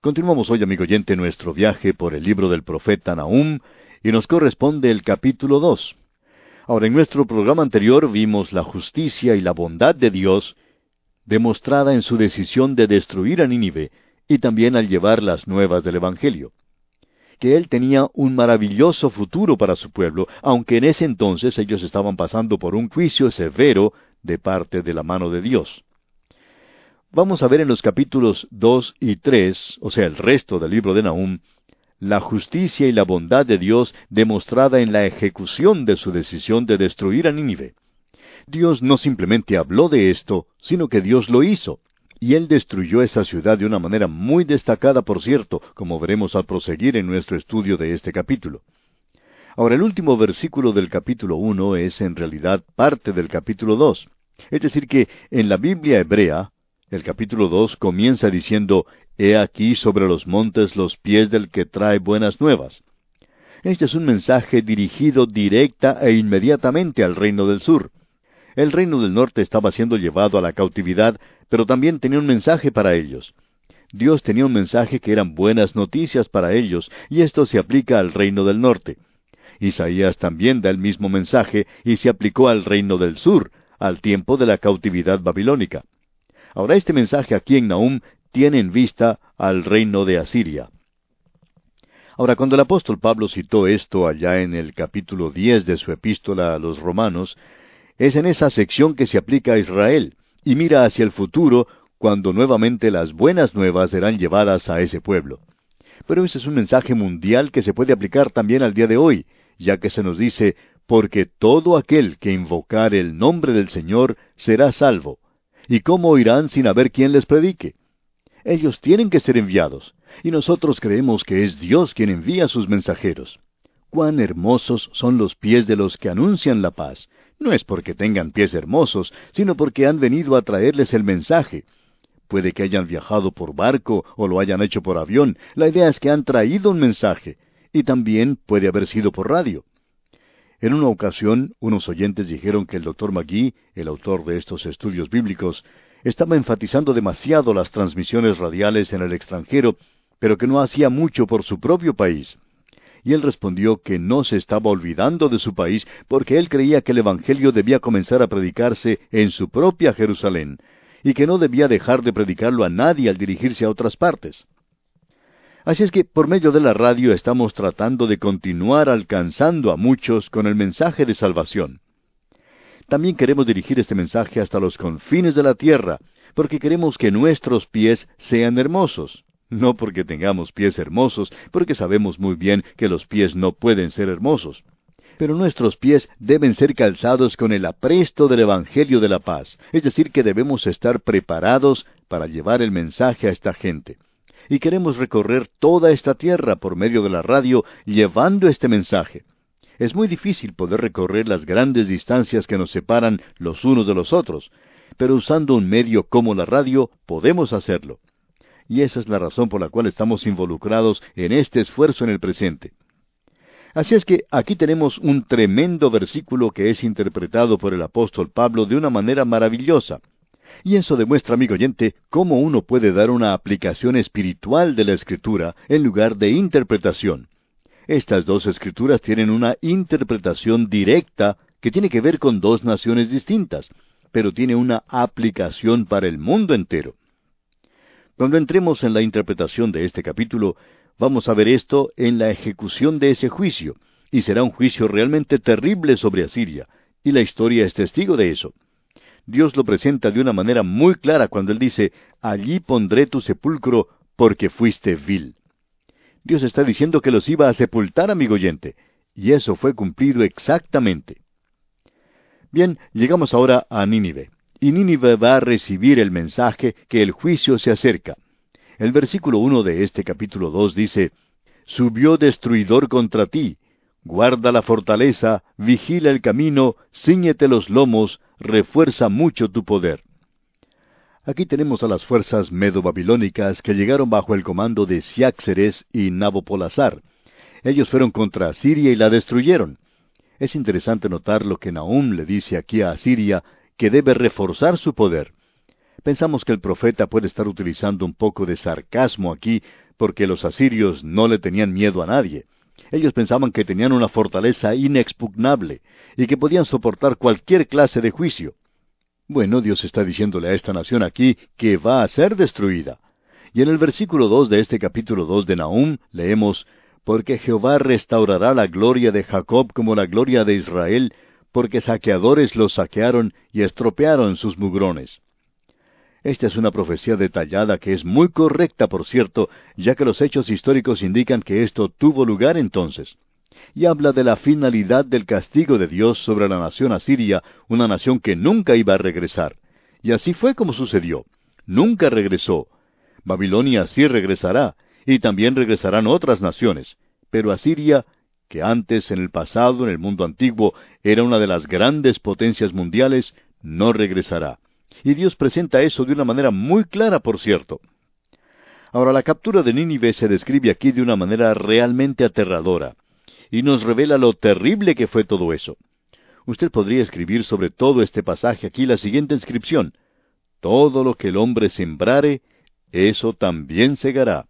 Continuamos hoy, amigo oyente, nuestro viaje por el libro del profeta Nahum, y nos corresponde el capítulo 2. Ahora, en nuestro programa anterior vimos la justicia y la bondad de Dios, demostrada en su decisión de destruir a Nínive, y también al llevar las nuevas del Evangelio. Que Él tenía un maravilloso futuro para su pueblo, aunque en ese entonces ellos estaban pasando por un juicio severo de parte de la mano de Dios. Vamos a ver en los capítulos 2 y 3, o sea, el resto del libro de Nahum, la justicia y la bondad de Dios demostrada en la ejecución de su decisión de destruir a Nínive. Dios no simplemente habló de esto, sino que Dios lo hizo. Y Él destruyó esa ciudad de una manera muy destacada, por cierto, como veremos al proseguir en nuestro estudio de este capítulo. Ahora, el último versículo del capítulo 1 es en realidad parte del capítulo 2. Es decir que en la Biblia hebrea, el capítulo 2 comienza diciendo, «He aquí sobre los montes los pies del que trae buenas nuevas». Este es un mensaje dirigido directa e inmediatamente al reino del sur. El reino del norte estaba siendo llevado a la cautividad, pero también tenía un mensaje para ellos. Dios tenía un mensaje que eran buenas noticias para ellos, y esto se aplica al reino del norte. Isaías también da el mismo mensaje, y se aplicó al reino del sur, al tiempo de la cautividad babilónica. Ahora, este mensaje aquí en Nahum tiene en vista al reino de Asiria. Ahora, cuando el apóstol Pablo citó esto allá en el capítulo 10 de su epístola a los Romanos, es en esa sección que se aplica a Israel, y mira hacia el futuro, cuando nuevamente las buenas nuevas serán llevadas a ese pueblo. Pero ese es un mensaje mundial que se puede aplicar también al día de hoy, ya que se nos dice, «Porque todo aquel que invocare el nombre del Señor será salvo». ¿Y cómo oirán sin haber quien les predique? Ellos tienen que ser enviados, y nosotros creemos que es Dios quien envía a sus mensajeros. ¡Cuán hermosos son los pies de los que anuncian la paz! No es porque tengan pies hermosos, sino porque han venido a traerles el mensaje. Puede que hayan viajado por barco o lo hayan hecho por avión. La idea es que han traído un mensaje, y también puede haber sido por radio. En una ocasión, unos oyentes dijeron que el Dr. McGee, el autor de estos estudios bíblicos, estaba enfatizando demasiado las transmisiones radiales en el extranjero, pero que no hacía mucho por su propio país. Y él respondió que no se estaba olvidando de su país, porque él creía que el Evangelio debía comenzar a predicarse en su propia Jerusalén, y que no debía dejar de predicarlo a nadie al dirigirse a otras partes. Así es que por medio de la radio estamos tratando de continuar alcanzando a muchos con el mensaje de salvación. También queremos dirigir este mensaje hasta los confines de la tierra, porque queremos que nuestros pies sean hermosos. No porque tengamos pies hermosos, porque sabemos muy bien que los pies no pueden ser hermosos. Pero nuestros pies deben ser calzados con el apresto del Evangelio de la paz, es decir, que debemos estar preparados para llevar el mensaje a esta gente. Y queremos recorrer toda esta tierra por medio de la radio llevando este mensaje. Es muy difícil poder recorrer las grandes distancias que nos separan los unos de los otros, pero usando un medio como la radio podemos hacerlo. Y esa es la razón por la cual estamos involucrados en este esfuerzo en el presente. Así es que aquí tenemos un tremendo versículo que es interpretado por el apóstol Pablo de una manera maravillosa. Y eso demuestra, amigo oyente, cómo uno puede dar una aplicación espiritual de la Escritura en lugar de interpretación. Estas dos Escrituras tienen una interpretación directa que tiene que ver con dos naciones distintas, pero tiene una aplicación para el mundo entero. Cuando entremos en la interpretación de este capítulo, vamos a ver esto en la ejecución de ese juicio, y será un juicio realmente terrible sobre Asiria, y la historia es testigo de eso. Dios lo presenta de una manera muy clara cuando Él dice, «Allí pondré tu sepulcro, porque fuiste vil». Dios está diciendo que los iba a sepultar, amigo oyente, y eso fue cumplido exactamente. Bien, llegamos ahora a Nínive, y Nínive va a recibir el mensaje que el juicio se acerca. El versículo 1 de este capítulo 2 dice, «Subió destruidor contra ti, guarda la fortaleza, vigila el camino, cíñete los lomos, refuerza mucho tu poder». Aquí tenemos a las fuerzas medo-babilónicas que llegaron bajo el comando de Ciáxeres y Nabopolassar. Ellos fueron contra Asiria y la destruyeron. Es interesante notar lo que Nahum le dice aquí a Asiria, que debe reforzar su poder. Pensamos que el profeta puede estar utilizando un poco de sarcasmo aquí, porque los asirios no le tenían miedo a nadie. Ellos pensaban que tenían una fortaleza inexpugnable y que podían soportar cualquier clase de juicio. Bueno, Dios está diciéndole a esta nación aquí que va a ser destruida. Y en el versículo 2 de este capítulo 2 de Nahum leemos, «Porque Jehová restaurará la gloria de Jacob como la gloria de Israel, porque saqueadores los saquearon y estropearon sus mugrones». Esta es una profecía detallada que es muy correcta, por cierto, ya que los hechos históricos indican que esto tuvo lugar entonces. Y habla de la finalidad del castigo de Dios sobre la nación asiria, una nación que nunca iba a regresar. Y así fue como sucedió. Nunca regresó. Babilonia sí regresará, y también regresarán otras naciones. Pero Asiria, que antes, en el pasado, en el mundo antiguo, era una de las grandes potencias mundiales, no regresará. Y Dios presenta eso de una manera muy clara, por cierto. Ahora, la captura de Nínive se describe aquí de una manera realmente aterradora, y nos revela lo terrible que fue todo eso. Usted podría escribir sobre todo este pasaje aquí la siguiente inscripción: «Todo lo que el hombre sembrare, eso también segará».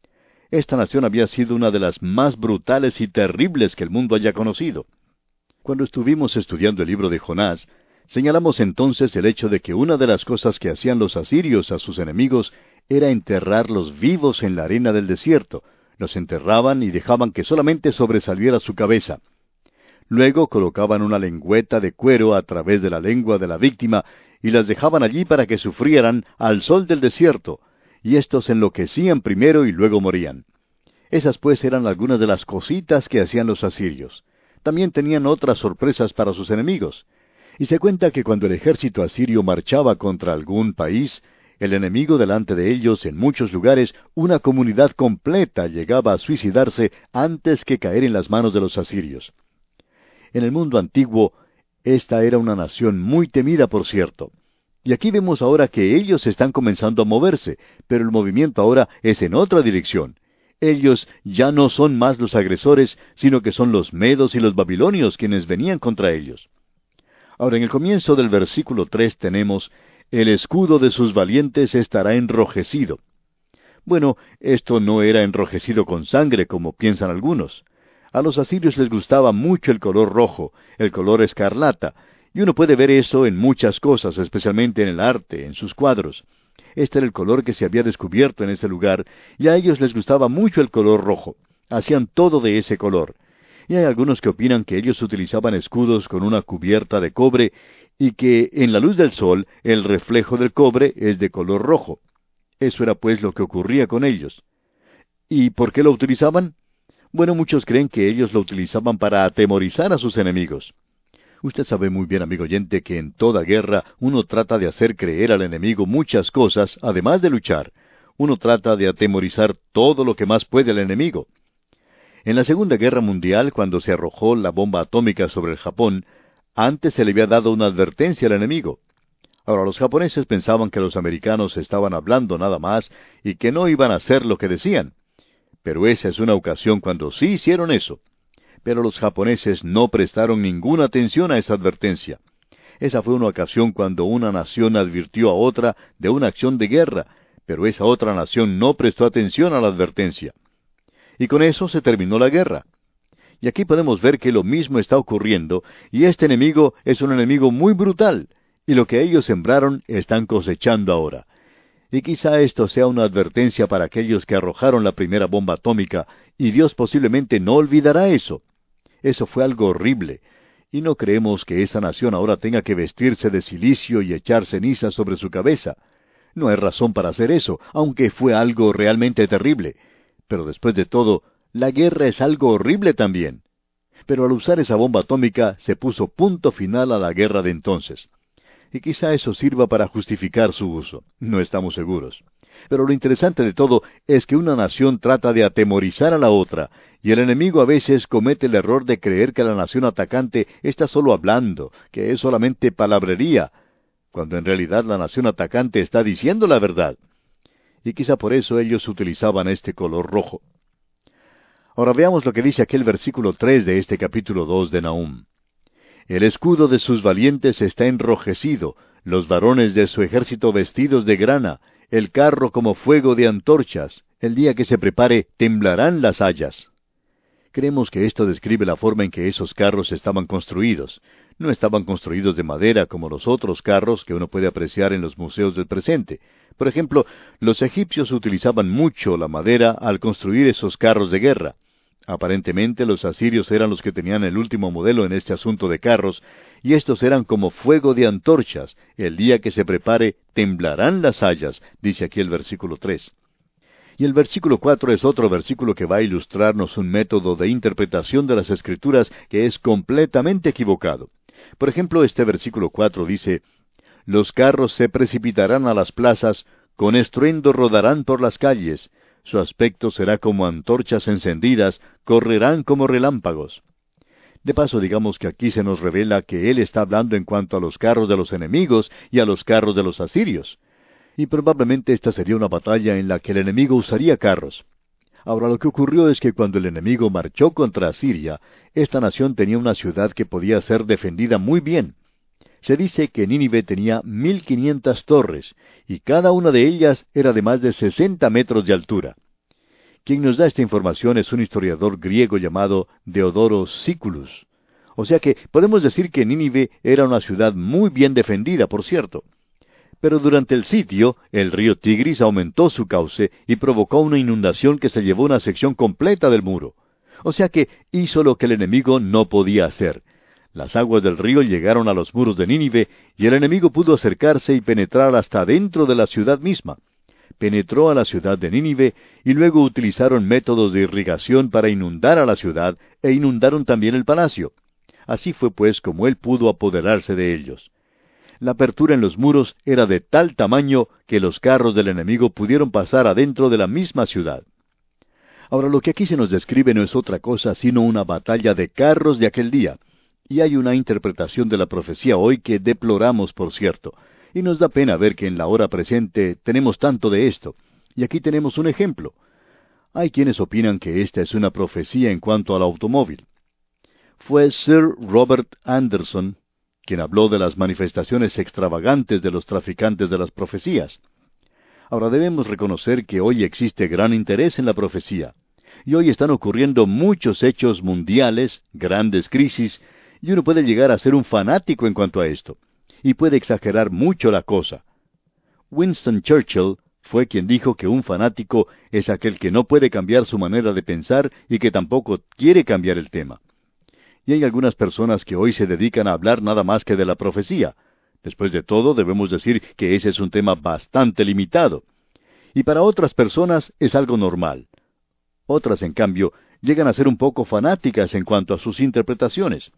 Esta nación había sido una de las más brutales y terribles que el mundo haya conocido. Cuando estuvimos estudiando el libro de Jonás, señalamos entonces el hecho de que una de las cosas que hacían los asirios a sus enemigos era enterrarlos vivos en la arena del desierto. Los enterraban y dejaban que solamente sobresaliera su cabeza. Luego colocaban una lengüeta de cuero a través de la lengua de la víctima y las dejaban allí para que sufrieran al sol del desierto, y éstos enloquecían primero y luego morían. Esas pues eran algunas de las cositas que hacían los asirios. También tenían otras sorpresas para sus enemigos. Y se cuenta que cuando el ejército asirio marchaba contra algún país, el enemigo delante de ellos, en muchos lugares, una comunidad completa llegaba a suicidarse antes que caer en las manos de los asirios. En el mundo antiguo, esta era una nación muy temida, por cierto. Y aquí vemos ahora que ellos están comenzando a moverse, pero el movimiento ahora es en otra dirección. Ellos ya no son más los agresores, sino que son los medos y los babilonios quienes venían contra ellos. Ahora, en el comienzo del versículo 3 tenemos, «El escudo de sus valientes estará enrojecido». Bueno, esto no era enrojecido con sangre, como piensan algunos. A los asirios les gustaba mucho el color rojo, el color escarlata, y uno puede ver eso en muchas cosas, especialmente en el arte, en sus cuadros. Este era el color que se había descubierto en ese lugar, y a ellos les gustaba mucho el color rojo. Hacían todo de ese color. Y hay algunos que opinan que ellos utilizaban escudos con una cubierta de cobre y que en la luz del sol el reflejo del cobre es de color rojo. Eso era pues lo que ocurría con ellos. ¿Y por qué lo utilizaban? Bueno, muchos creen que ellos lo utilizaban para atemorizar a sus enemigos. Usted sabe muy bien, amigo oyente, que en toda guerra uno trata de hacer creer al enemigo muchas cosas, además de luchar. Uno trata de atemorizar todo lo que más puede al enemigo. En la Segunda Guerra Mundial, cuando se arrojó la bomba atómica sobre el Japón, antes se le había dado una advertencia al enemigo. Ahora, los japoneses pensaban que los americanos estaban hablando nada más y que no iban a hacer lo que decían. Pero esa es una ocasión cuando sí hicieron eso. Pero los japoneses no prestaron ninguna atención a esa advertencia. Esa fue una ocasión cuando una nación advirtió a otra de una acción de guerra, pero esa otra nación no prestó atención a la advertencia. Y con eso se terminó la guerra. Y aquí podemos ver que lo mismo está ocurriendo, y este enemigo es un enemigo muy brutal, y lo que ellos sembraron están cosechando ahora. Y quizá esto sea una advertencia para aquellos que arrojaron la primera bomba atómica, y Dios posiblemente no olvidará eso. Eso fue algo horrible, y no creemos que esa nación ahora tenga que vestirse de cilicio y echar ceniza sobre su cabeza. No hay razón para hacer eso, aunque fue algo realmente terrible. Pero después de todo, la guerra es algo horrible también. Pero al usar esa bomba atómica se puso punto final a la guerra de entonces. Y quizá eso sirva para justificar su uso. No estamos seguros. Pero lo interesante de todo es que una nación trata de atemorizar a la otra, y el enemigo a veces comete el error de creer que la nación atacante está solo hablando, que es solamente palabrería, cuando en realidad la nación atacante está diciendo la verdad. Y quizá por eso ellos utilizaban este color rojo. Ahora veamos lo que dice aquel versículo 3 de este capítulo 2 de Nahum. El escudo de sus valientes está enrojecido, los varones de su ejército vestidos de grana, el carro como fuego de antorchas, El día que se prepare, temblarán las hayas. Creemos que esto describe la forma en que esos carros estaban construidos. No estaban construidos de madera como los otros carros que uno puede apreciar en los museos del presente. Por ejemplo, los egipcios utilizaban mucho la madera al construir esos carros de guerra. Aparentemente los asirios eran los que tenían el último modelo en este asunto de carros, y estos eran como fuego de antorchas. El día que se prepare, temblarán las hayas, dice aquí el versículo 3. Y el versículo 4 es otro versículo que va a ilustrarnos un método de interpretación de las Escrituras que es completamente equivocado. Por ejemplo, este versículo 4 dice, «Los carros se precipitarán a las plazas, con estruendo rodarán por las calles, su aspecto será como antorchas encendidas, correrán como relámpagos». De paso, digamos que aquí se nos revela que él está hablando en cuanto a los carros de los enemigos y a los carros de los asirios. Y probablemente esta sería una batalla en la que el enemigo usaría carros. Ahora, lo que ocurrió es que cuando el enemigo marchó contra Asiria, esta nación tenía una ciudad que podía ser defendida muy bien. Se dice que Nínive tenía 1,500 torres, y cada una de ellas era de más de 60 metros de altura. Quien nos da esta información es un historiador griego llamado Deodoro Sículus. O sea que podemos decir que Nínive era una ciudad muy bien defendida, por cierto. Pero durante el sitio, el río Tigris aumentó su cauce y provocó una inundación que se llevó una sección completa del muro. O sea que hizo lo que el enemigo no podía hacer. Las aguas del río llegaron a los muros de Nínive y el enemigo pudo acercarse y penetrar hasta dentro de la ciudad misma. Penetró a la ciudad de Nínive y luego utilizaron métodos de irrigación para inundar a la ciudad e inundaron también el palacio. Así fue pues como él pudo apoderarse de ellos. La apertura en los muros era de tal tamaño que los carros del enemigo pudieron pasar adentro de la misma ciudad. Ahora, lo que aquí se nos describe no es otra cosa sino una batalla de carros de aquel día. Y hay una interpretación de la profecía hoy que deploramos, por cierto. Y nos da pena ver que en la hora presente tenemos tanto de esto. Y aquí tenemos un ejemplo. Hay quienes opinan que esta es una profecía en cuanto al automóvil. Fue Sir Robert Anderson quien habló de las manifestaciones extravagantes de los traficantes de las profecías. Ahora debemos reconocer que hoy existe gran interés en la profecía, y hoy están ocurriendo muchos hechos mundiales, grandes crisis, y uno puede llegar a ser un fanático en cuanto a esto, y puede exagerar mucho la cosa. Winston Churchill fue quien dijo que un fanático es aquel que no puede cambiar su manera de pensar y que tampoco quiere cambiar el tema. Y hay algunas personas que hoy se dedican a hablar nada más que de la profecía. Después de todo, debemos decir que ese es un tema bastante limitado. Y para otras personas es algo normal. Otras, en cambio, llegan a ser un poco fanáticas en cuanto a sus interpretaciones.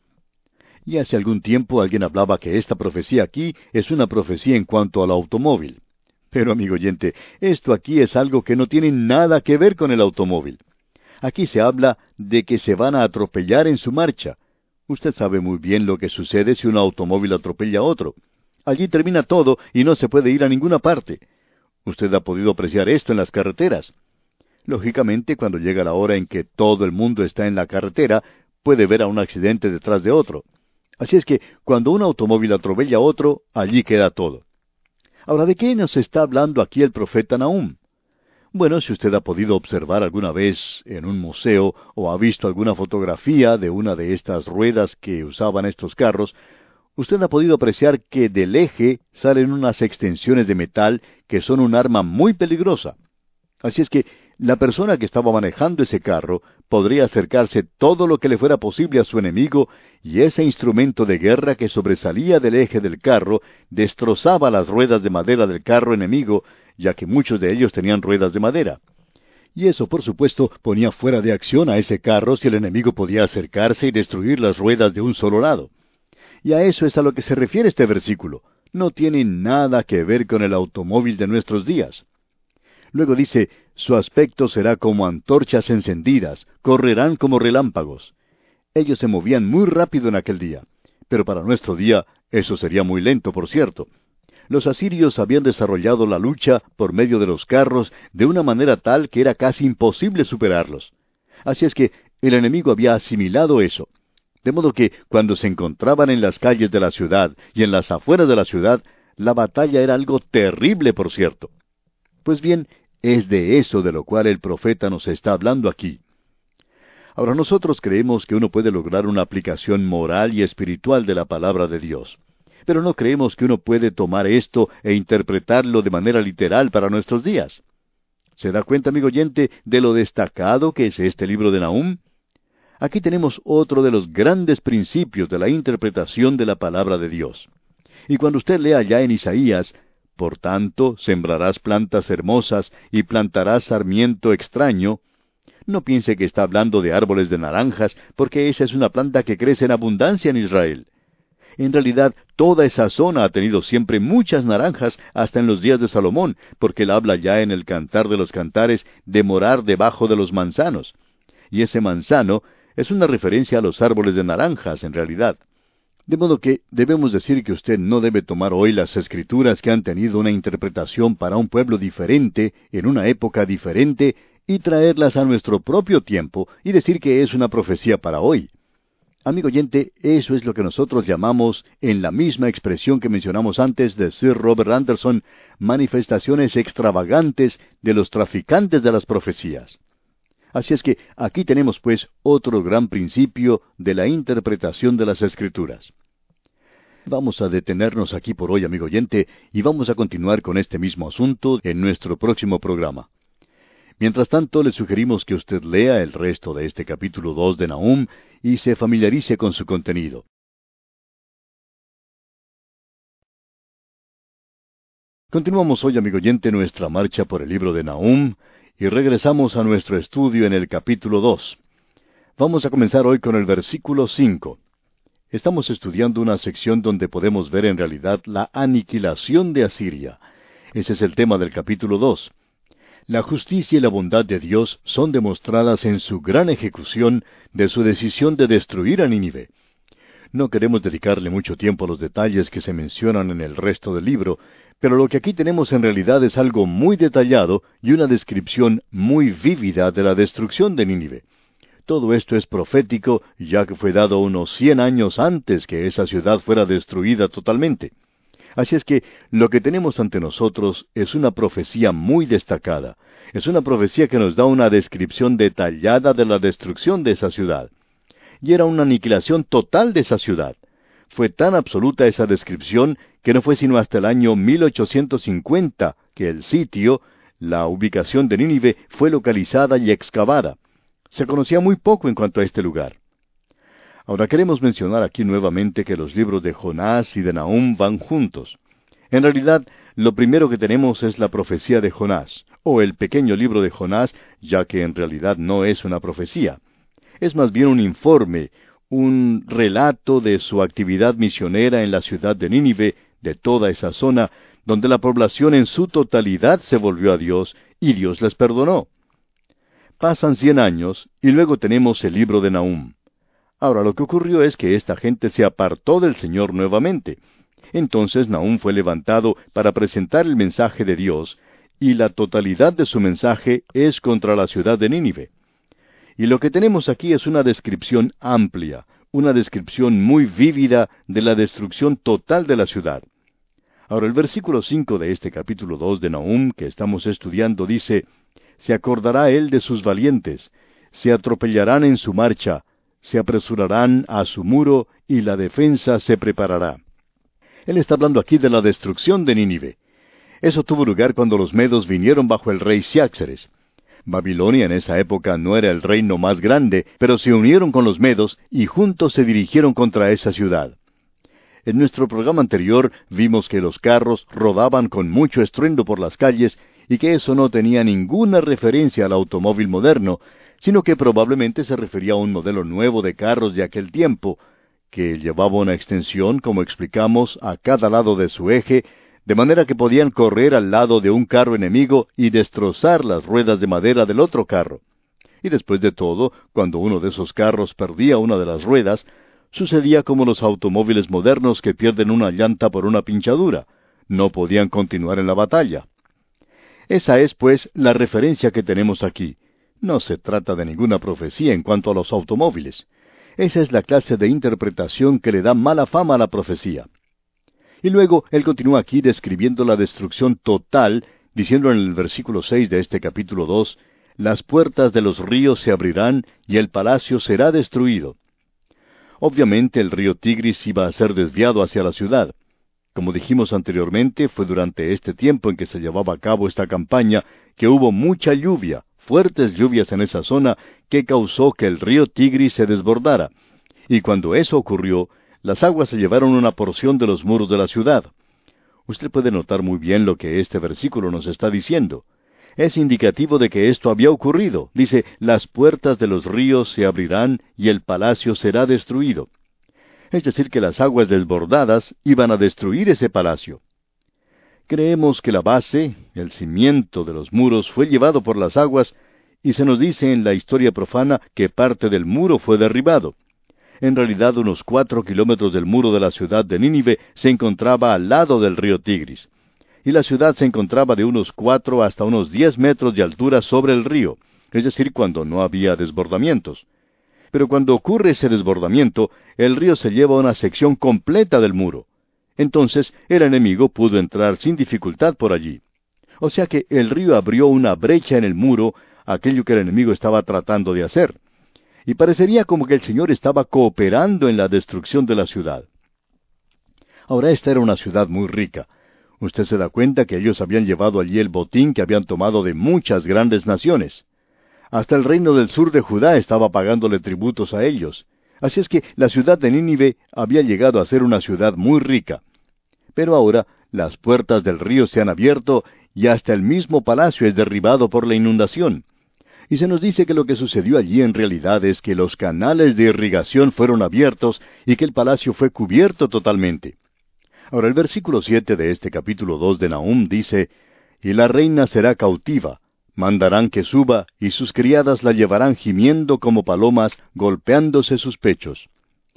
Y hace algún tiempo alguien hablaba que esta profecía aquí es una profecía en cuanto al automóvil. Pero, amigo oyente, esto aquí es algo que no tiene nada que ver con el automóvil. Aquí se habla de que se van a atropellar en su marcha. Usted sabe muy bien lo que sucede si un automóvil atropella a otro. Allí termina todo y no se puede ir a ninguna parte. Usted ha podido apreciar esto en las carreteras. Lógicamente, cuando llega la hora en que todo el mundo está en la carretera, puede ver a un accidente detrás de otro. Así es que, cuando un automóvil atropella a otro, allí queda todo. Ahora, ¿de qué nos está hablando aquí el profeta Nahum? Bueno, si usted ha podido observar alguna vez en un museo o ha visto alguna fotografía de una de estas ruedas que usaban estos carros, usted ha podido apreciar que del eje salen unas extensiones de metal que son un arma muy peligrosa. Así es que la persona que estaba manejando ese carro podría acercarse todo lo que le fuera posible a su enemigo y ese instrumento de guerra que sobresalía del eje del carro destrozaba las ruedas de madera del carro enemigo, ya que muchos de ellos tenían ruedas de madera. Y eso, por supuesto, ponía fuera de acción a ese carro si el enemigo podía acercarse y destruir las ruedas de un solo lado. Y a eso es a lo que se refiere este versículo. No tiene nada que ver con el automóvil de nuestros días. Luego dice, su aspecto será como antorchas encendidas, correrán como relámpagos. Ellos se movían muy rápido en aquel día, pero para nuestro día eso sería muy lento, por cierto. Los asirios habían desarrollado la lucha por medio de los carros de una manera tal que era casi imposible superarlos. Así es que el enemigo había asimilado eso. De modo que cuando se encontraban en las calles de la ciudad y en las afueras de la ciudad, la batalla era algo terrible, por cierto. Pues bien, Es de eso de lo cual el profeta nos está hablando aquí. Ahora nosotros creemos que uno puede lograr una aplicación moral y espiritual de la palabra de Dios. Pero no creemos que uno puede tomar esto e interpretarlo de manera literal para nuestros días. ¿Se da cuenta, amigo oyente, de lo destacado que es este libro de Nahum? Aquí tenemos otro de los grandes principios de la interpretación de la palabra de Dios. Y cuando usted lea ya en Isaías, por tanto, sembrarás plantas hermosas y plantarás sarmiento extraño, no piense que está hablando de árboles de naranjas, porque esa es una planta que crece en abundancia en Israel. En realidad, toda esa zona ha tenido siempre muchas naranjas hasta en los días de Salomón, porque él habla ya en el Cantar de los Cantares de morar debajo de los manzanos. Y ese manzano es una referencia a los árboles de naranjas, en realidad. De modo que debemos decir que usted no debe tomar hoy las escrituras que han tenido una interpretación para un pueblo diferente, en una época diferente, y traerlas a nuestro propio tiempo y decir que es una profecía para hoy. Amigo oyente, eso es lo que nosotros llamamos, en la misma expresión que mencionamos antes de Sir Robert Anderson, manifestaciones extravagantes de los traficantes de las profecías. Así es que aquí tenemos pues otro gran principio de la interpretación de las Escrituras. Vamos a detenernos aquí por hoy, amigo oyente, y vamos a continuar con este mismo asunto en nuestro próximo programa. Mientras tanto, le sugerimos que usted lea el resto de este capítulo 2 de Nahum y se familiarice con su contenido. Continuamos hoy, amigo oyente, nuestra marcha por el libro de Nahum y regresamos a nuestro estudio en el capítulo 2. Vamos a comenzar hoy con el versículo 5. Estamos estudiando una sección donde podemos ver en realidad la aniquilación de Asiria. Ese es el tema del capítulo 2. La justicia y la bondad de Dios son demostradas en su gran ejecución de su decisión de destruir a Nínive. No queremos dedicarle mucho tiempo a los detalles que se mencionan en el resto del libro, pero lo que aquí tenemos en realidad es algo muy detallado y una descripción muy vívida de la destrucción de Nínive. Todo esto es profético, ya que fue dado unos 100 años antes que esa ciudad fuera destruida totalmente. Así es que lo que tenemos ante nosotros es una profecía muy destacada. Es una profecía que nos da una descripción detallada de la destrucción de esa ciudad. Y era una aniquilación total de esa ciudad. Fue tan absoluta esa descripción que no fue sino hasta el año 1850 que el sitio, la ubicación de Nínive, fue localizada y excavada. Se conocía muy poco en cuanto a este lugar. Ahora queremos mencionar aquí nuevamente que los libros de Jonás y de Nahum van juntos. En realidad, lo primero que tenemos es la profecía de Jonás, o el pequeño libro de Jonás, ya que en realidad no es una profecía. Es más bien un informe, un relato de su actividad misionera en la ciudad de Nínive, de toda esa zona, donde la población en su totalidad se volvió a Dios, y Dios les perdonó. Pasan 100 años, y luego tenemos el libro de Nahum. Ahora, lo que ocurrió es que esta gente se apartó del Señor nuevamente. Entonces Nahum fue levantado para presentar el mensaje de Dios, y la totalidad de su mensaje es contra la ciudad de Nínive. Y lo que tenemos aquí es una descripción amplia, una descripción muy vívida de la destrucción total de la ciudad. Ahora, el versículo 5 de este capítulo 2 de Nahum que estamos estudiando dice: «Se acordará él de sus valientes, se atropellarán en su marcha, se apresurarán a su muro, y la defensa se preparará». Él está hablando aquí de la destrucción de Nínive. Eso tuvo lugar cuando los medos vinieron bajo el rey Ciáxares. Babilonia en esa época no era el reino más grande, pero se unieron con los medos y juntos se dirigieron contra esa ciudad. En nuestro programa anterior vimos que los carros rodaban con mucho estruendo por las calles y que eso no tenía ninguna referencia al automóvil moderno, sino que probablemente se refería a un modelo nuevo de carros de aquel tiempo, que llevaba una extensión, como explicamos, a cada lado de su eje, de manera que podían correr al lado de un carro enemigo y destrozar las ruedas de madera del otro carro. Y después de todo, cuando uno de esos carros perdía una de las ruedas, sucedía como los automóviles modernos que pierden una llanta por una pinchadura. No podían continuar en la batalla. Esa es, pues, la referencia que tenemos aquí. No se trata de ninguna profecía en cuanto a los automóviles. Esa es la clase de interpretación que le da mala fama a la profecía. Y luego él continúa aquí describiendo la destrucción total, diciendo en el versículo 6 de este capítulo 2, las puertas de los ríos se abrirán y el palacio será destruido. Obviamente el río Tigris iba a ser desviado hacia la ciudad. Como dijimos anteriormente, fue durante este tiempo en que se llevaba a cabo esta campaña que hubo mucha lluvia, fuertes lluvias en esa zona, que causó que el río Tigris se desbordara. Y cuando eso ocurrió, las aguas se llevaron una porción de los muros de la ciudad. Usted puede notar muy bien lo que este versículo nos está diciendo. Es indicativo de que esto había ocurrido. Dice, las puertas de los ríos se abrirán y el palacio será destruido. Es decir, que las aguas desbordadas iban a destruir ese palacio. Creemos que la base, el cimiento de los muros, fue llevado por las aguas, y se nos dice en la historia profana que parte del muro fue derribado. En realidad, unos 4 kilómetros del muro de la ciudad de Nínive se encontraba al lado del río Tigris. Y la ciudad se encontraba de unos 4 hasta unos 10 metros de altura sobre el río, es decir, cuando no había desbordamientos. Pero cuando ocurre ese desbordamiento, el río se lleva una sección completa del muro. Entonces, el enemigo pudo entrar sin dificultad por allí. O sea que el río abrió una brecha en el muro, aquello que el enemigo estaba tratando de hacer. Y parecería como que el Señor estaba cooperando en la destrucción de la ciudad. Ahora, esta era una ciudad muy rica. Usted se da cuenta que ellos habían llevado allí el botín que habían tomado de muchas grandes naciones. Hasta el reino del sur de Judá estaba pagándole tributos a ellos. Así es que la ciudad de Nínive había llegado a ser una ciudad muy rica. Pero ahora las puertas del río se han abierto y hasta el mismo palacio es derribado por la inundación. Y se nos dice que lo que sucedió allí en realidad es que los canales de irrigación fueron abiertos y que el palacio fue cubierto totalmente. Ahora el versículo 7 de este capítulo 2 de Nahum dice, «Y la reina será cautiva, mandarán que suba, y sus criadas la llevarán gimiendo como palomas, golpeándose sus pechos».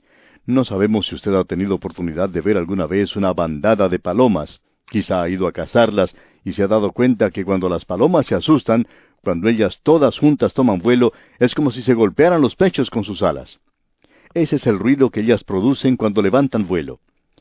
No sabemos si usted ha tenido oportunidad de ver alguna vez una bandada de palomas. Quizá ha ido a cazarlas y se ha dado cuenta que cuando las palomas se asustan, cuando ellas todas juntas toman vuelo, es como si se golpearan los pechos con sus alas. Ese es el ruido que ellas producen cuando levantan vuelo.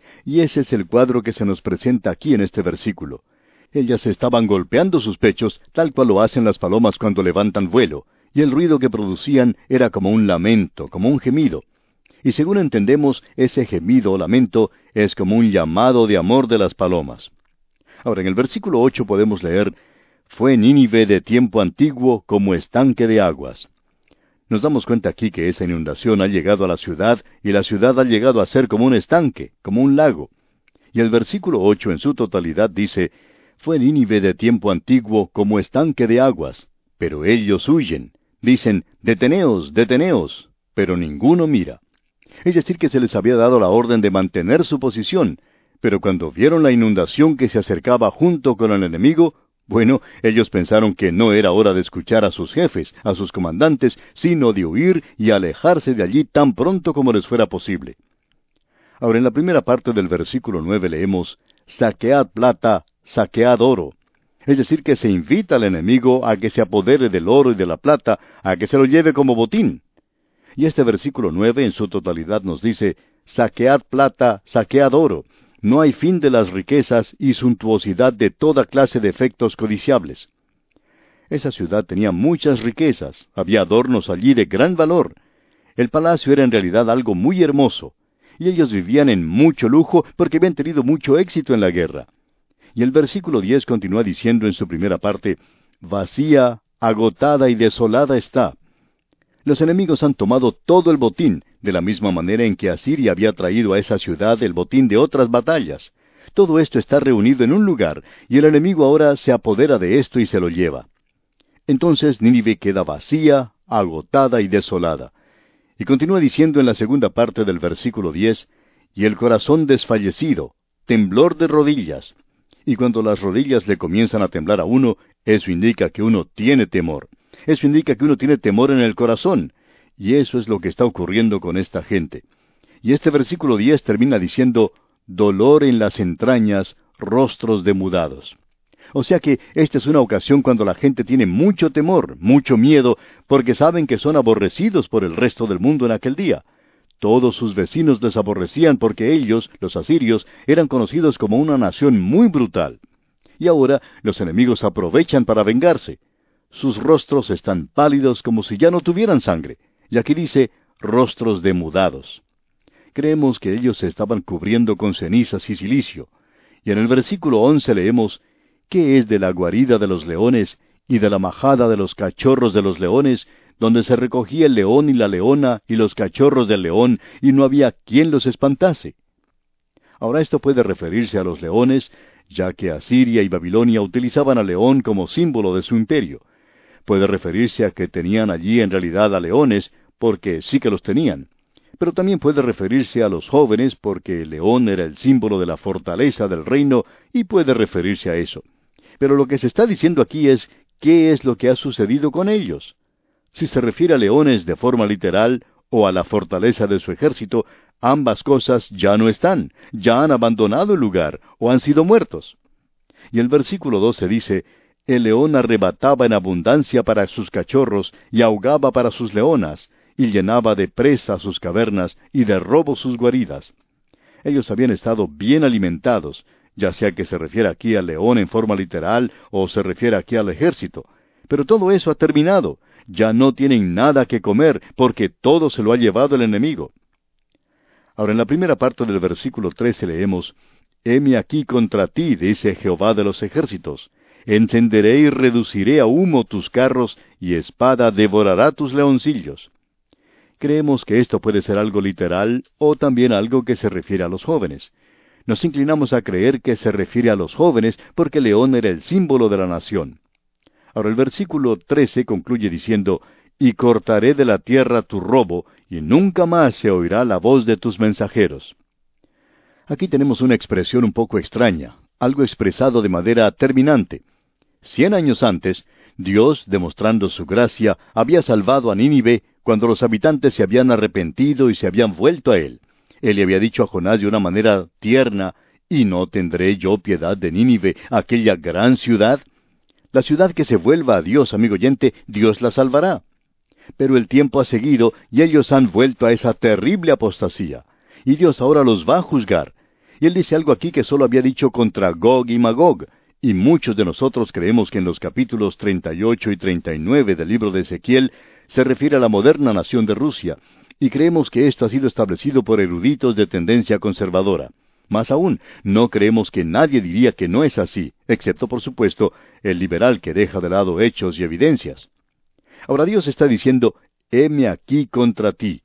Y ese es el cuadro que se nos presenta aquí en este versículo. Ellas estaban golpeando sus pechos, tal cual lo hacen las palomas cuando levantan vuelo, y el ruido que producían era como un lamento, como un gemido. Y según entendemos, ese gemido o lamento es como un llamado de amor de las palomas. Ahora, en el versículo 8 podemos leer, «Fue Nínive de tiempo antiguo como estanque de aguas». Nos damos cuenta aquí que esa inundación ha llegado a la ciudad, y la ciudad ha llegado a ser como un estanque, como un lago. Y el versículo 8 en su totalidad dice, «Fue Nínive de tiempo antiguo como estanque de aguas, pero ellos huyen. Dicen, deteneos, deteneos, pero ninguno mira». Es decir, que se les había dado la orden de mantener su posición, pero cuando vieron la inundación que se acercaba junto con el enemigo, bueno, ellos pensaron que no era hora de escuchar a sus jefes, a sus comandantes, sino de huir y alejarse de allí tan pronto como les fuera posible. Ahora, en la primera parte del versículo 9 leemos, «Saquead plata, saquead oro». Es decir, que se invita al enemigo a que se apodere del oro y de la plata, a que se lo lleve como botín. Y este versículo 9 en su totalidad nos dice, «Saquead plata, saquead oro». No hay fin de las riquezas y suntuosidad de toda clase de efectos codiciables. Esa ciudad tenía muchas riquezas, había adornos allí de gran valor. El palacio era en realidad algo muy hermoso, y ellos vivían en mucho lujo porque habían tenido mucho éxito en la guerra. Y el versículo 10 continúa diciendo en su primera parte, «Vacía, agotada y desolada está». Los enemigos han tomado todo el botín, de la misma manera en que Asiria había traído a esa ciudad el botín de otras batallas. Todo esto está reunido en un lugar, y el enemigo ahora se apodera de esto y se lo lleva. Entonces Nínive queda vacía, agotada y desolada. Y continúa diciendo en la segunda parte del versículo 10, «Y el corazón desfallecido, temblor de rodillas». Y cuando las rodillas le comienzan a temblar a uno, eso indica que uno tiene temor. Eso indica que uno tiene temor en el corazón. Y eso es lo que está ocurriendo con esta gente. Y este versículo 10 termina diciendo, «Dolor en las entrañas, rostros demudados». O sea que esta es una ocasión cuando la gente tiene mucho temor, mucho miedo, porque saben que son aborrecidos por el resto del mundo en aquel día. Todos sus vecinos les aborrecían porque ellos, los asirios, eran conocidos como una nación muy brutal. y ahora los enemigos aprovechan para vengarse. Sus rostros están pálidos como si ya no tuvieran sangre, y aquí dice, rostros demudados. Creemos que ellos se estaban cubriendo con cenizas y cilicio. Y en el versículo 11 leemos, ¿qué es de la guarida de los leones y de la majada de los cachorros de los leones, donde se recogía el león y la leona y los cachorros del león, y no había quien los espantase? Ahora esto puede referirse a los leones, ya que Asiria y Babilonia utilizaban al león como símbolo de su imperio. Puede referirse a que tenían allí en realidad a leones, porque sí que los tenían. Pero también puede referirse a los jóvenes, porque el león era el símbolo de la fortaleza del reino, y puede referirse a eso. Pero lo que se está diciendo aquí es, ¿qué es lo que ha sucedido con ellos? Si se refiere a leones de forma literal, o a la fortaleza de su ejército, ambas cosas ya no están, ya han abandonado el lugar, o han sido muertos. Y el versículo 12 dice, el león arrebataba en abundancia para sus cachorros, y ahogaba para sus leonas, y llenaba de presa sus cavernas, y de robo sus guaridas. Ellos habían estado bien alimentados, ya sea que se refiere aquí al león en forma literal, o se refiere aquí al ejército. Pero todo eso ha terminado. Ya no tienen nada que comer, porque todo se lo ha llevado el enemigo. Ahora, en la primera parte del versículo 13 leemos, heme aquí contra ti, dice Jehová de los ejércitos. Encenderé y reduciré a humo tus carros, y espada devorará tus leoncillos. Creemos que esto puede ser algo literal, o también algo que se refiere a los jóvenes. Nos inclinamos a creer que se refiere a los jóvenes, porque el león era el símbolo de la nación. Ahora el versículo 13 concluye diciendo, y cortaré de la tierra tu robo, y nunca más se oirá la voz de tus mensajeros. Aquí tenemos una expresión un poco extraña, algo expresado de manera terminante. 100 años antes, Dios, demostrando su gracia, había salvado a Nínive cuando los habitantes se habían arrepentido y se habían vuelto a Él. Él le había dicho a Jonás de una manera tierna, ¿y no tendré yo piedad de Nínive, aquella gran ciudad? La ciudad que se vuelva a Dios, amigo oyente, Dios la salvará. Pero el tiempo ha seguido y ellos han vuelto a esa terrible apostasía. Y Dios ahora los va a juzgar. Y Él dice algo aquí que solo había dicho contra Gog y Magog. Y muchos de nosotros creemos que en los capítulos 38 y 39 del libro de Ezequiel se refiere a la moderna nación de Rusia. Y creemos que esto ha sido establecido por eruditos de tendencia conservadora. Más aún, no creemos que nadie diría que no es así, excepto, por supuesto, el liberal que deja de lado hechos y evidencias. Ahora Dios está diciendo, heme aquí contra ti.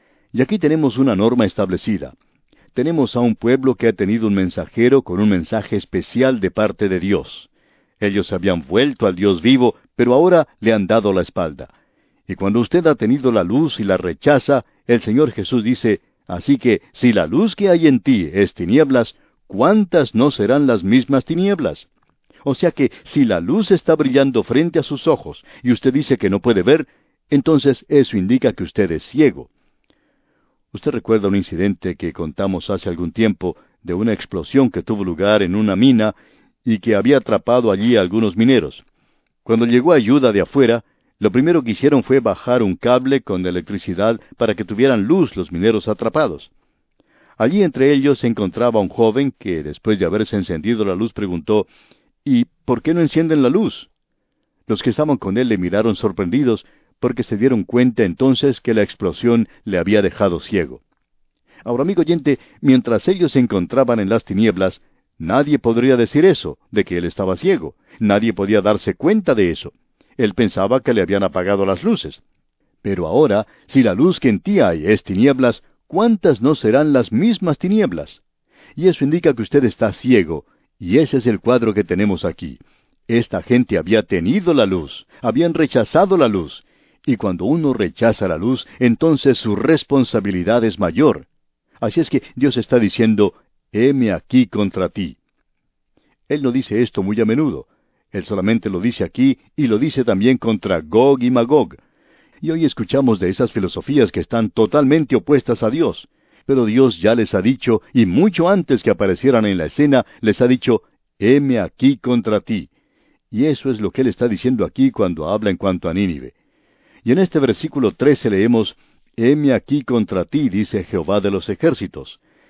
Y aquí tenemos una norma establecida. Tenemos a un pueblo que ha tenido un mensajero con un mensaje especial de parte de Dios. Ellos habían vuelto al Dios vivo, pero ahora le han dado la espalda. Y cuando usted ha tenido la luz y la rechaza, el Señor Jesús dice, así que, si la luz que hay en ti es tinieblas, ¿cuántas no serán las mismas tinieblas? O sea que, si la luz está brillando frente a sus ojos, y usted dice que no puede ver, entonces eso indica que usted es ciego. Usted recuerda un incidente que contamos hace algún tiempo, de una explosión que tuvo lugar en una mina, y que había atrapado allí a algunos mineros. Cuando llegó ayuda de afuera, lo primero que hicieron fue bajar un cable con electricidad para que tuvieran luz los mineros atrapados. Allí entre ellos se encontraba un joven que, después de haberse encendido la luz, preguntó, ¿y por qué no encienden la luz? Los que estaban con él le miraron sorprendidos, porque se dieron cuenta entonces que la explosión le había dejado ciego. Ahora, amigo oyente, mientras ellos se encontraban en las tinieblas, nadie podría decir eso, de que él estaba ciego. Nadie podía darse cuenta de eso. Él pensaba que le habían apagado las luces. Pero ahora, si la luz que en ti hay es tinieblas, ¿cuántas no serán las mismas tinieblas? Y eso indica que usted está ciego, y ese es el cuadro que tenemos aquí. Esta gente había tenido la luz, habían rechazado la luz, y cuando uno rechaza la luz, entonces su responsabilidad es mayor. Así es que Dios está diciendo, heme aquí contra ti. Él no dice esto muy a menudo. Él solamente lo dice aquí y lo dice también contra Gog y Magog. Y hoy escuchamos de esas filosofías que están totalmente opuestas a Dios. Pero Dios ya les ha dicho, y mucho antes que aparecieran en la escena, les ha dicho, heme aquí contra ti. Y eso es lo que Él está diciendo aquí cuando habla en cuanto a Nínive. Y en este versículo 13 leemos, heme aquí contra ti, dice Jehová de los ejércitos.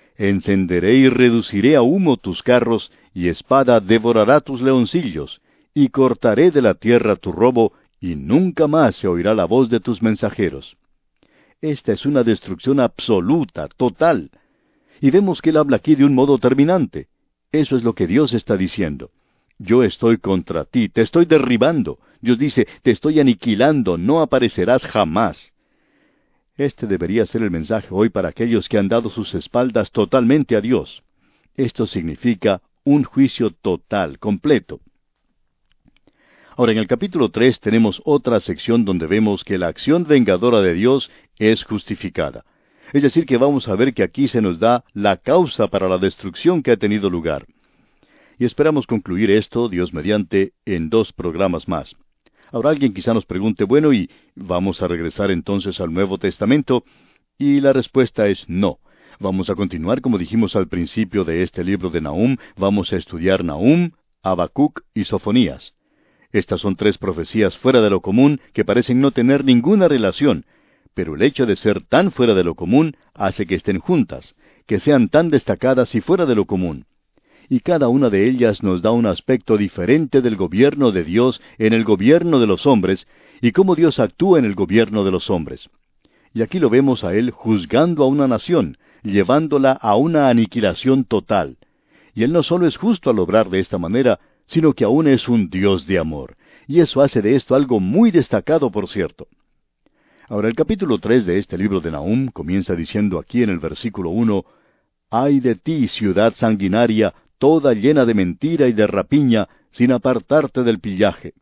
Encenderé y reduciré a humo tus carros, y espada devorará tus leoncillos, y cortaré de la tierra tu robo, y nunca más se oirá la voz de tus mensajeros. Esta es una destrucción absoluta, total. Y vemos que él habla aquí de un modo terminante. Eso es lo que Dios está diciendo. Yo estoy contra ti, te estoy derribando. Dios dice, te estoy aniquilando, no aparecerás jamás. Este debería ser el mensaje hoy para aquellos que han dado sus espaldas totalmente a Dios. Esto significa un juicio total, completo. Ahora, en el capítulo 3 tenemos otra sección donde vemos que la acción vengadora de Dios es justificada. Es decir, que vamos a ver que aquí se nos da la causa para la destrucción que ha tenido lugar. Y esperamos concluir esto, Dios mediante, en 2 programas más. Ahora alguien quizá nos pregunte, bueno, ¿y vamos a regresar entonces al Nuevo Testamento? Y la respuesta es no. Vamos a continuar como dijimos al principio de este libro de Nahum. Vamos a estudiar Nahum, Habacuc y Sofonías. Estas son 3 profecías fuera de lo común que parecen no tener ninguna relación, pero el hecho de ser tan fuera de lo común hace que estén juntas, que sean tan destacadas y fuera de lo común. Y cada una de ellas nos da un aspecto diferente del gobierno de Dios en el gobierno de los hombres, y cómo Dios actúa en el gobierno de los hombres. Y aquí lo vemos a Él juzgando a una nación, llevándola a una aniquilación total. Y Él no solo es justo al obrar de esta manera, sino que aún es un Dios de amor. Y eso hace de esto algo muy destacado, por cierto. Ahora, el capítulo 3 de este libro de Nahum comienza diciendo aquí en el versículo 1, «Ay de ti, ciudad sanguinaria, toda llena de mentira y de rapiña, sin apartarte del pillaje».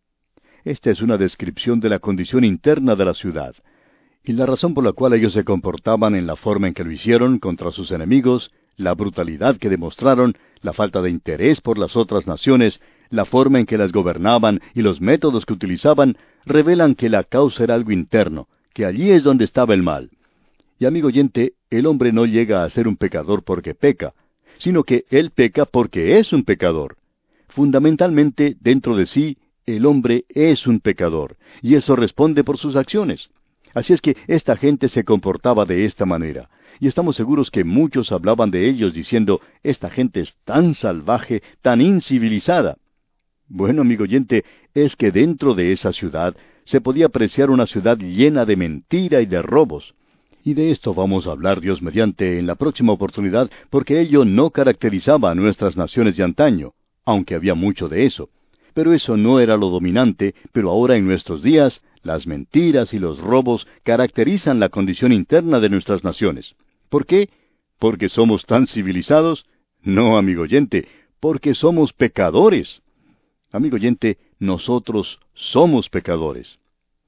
Esta es una descripción de la condición interna de la ciudad. Y la razón por la cual ellos se comportaban en la forma en que lo hicieron contra sus enemigos, la brutalidad que demostraron, la falta de interés por las otras naciones, la forma en que las gobernaban y los métodos que utilizaban, revelan que la causa era algo interno, que allí es donde estaba el mal. Y amigo oyente, el hombre no llega a ser un pecador porque peca, sino que él peca porque es un pecador. Fundamentalmente, dentro de sí, el hombre es un pecador, y eso responde por sus acciones. Así es que esta gente se comportaba de esta manera, y estamos seguros que muchos hablaban de ellos diciendo, esta gente es tan salvaje, tan incivilizada. Bueno, amigo oyente, es que dentro de esa ciudad se podía apreciar una ciudad llena de mentira y de robos. Y de esto vamos a hablar, Dios mediante, en la próxima oportunidad, porque ello no caracterizaba a nuestras naciones de antaño, aunque había mucho de eso. Pero eso no era lo dominante, pero ahora en nuestros días, las mentiras y los robos caracterizan la condición interna de nuestras naciones. ¿Por qué? ¿Porque somos tan civilizados? No, amigo oyente, porque somos pecadores. Amigo oyente, nosotros somos pecadores.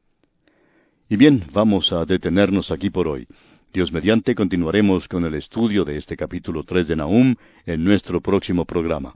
Y bien, vamos a detenernos aquí por hoy. Dios mediante continuaremos con el estudio de este capítulo 3 de Nahum en nuestro próximo programa.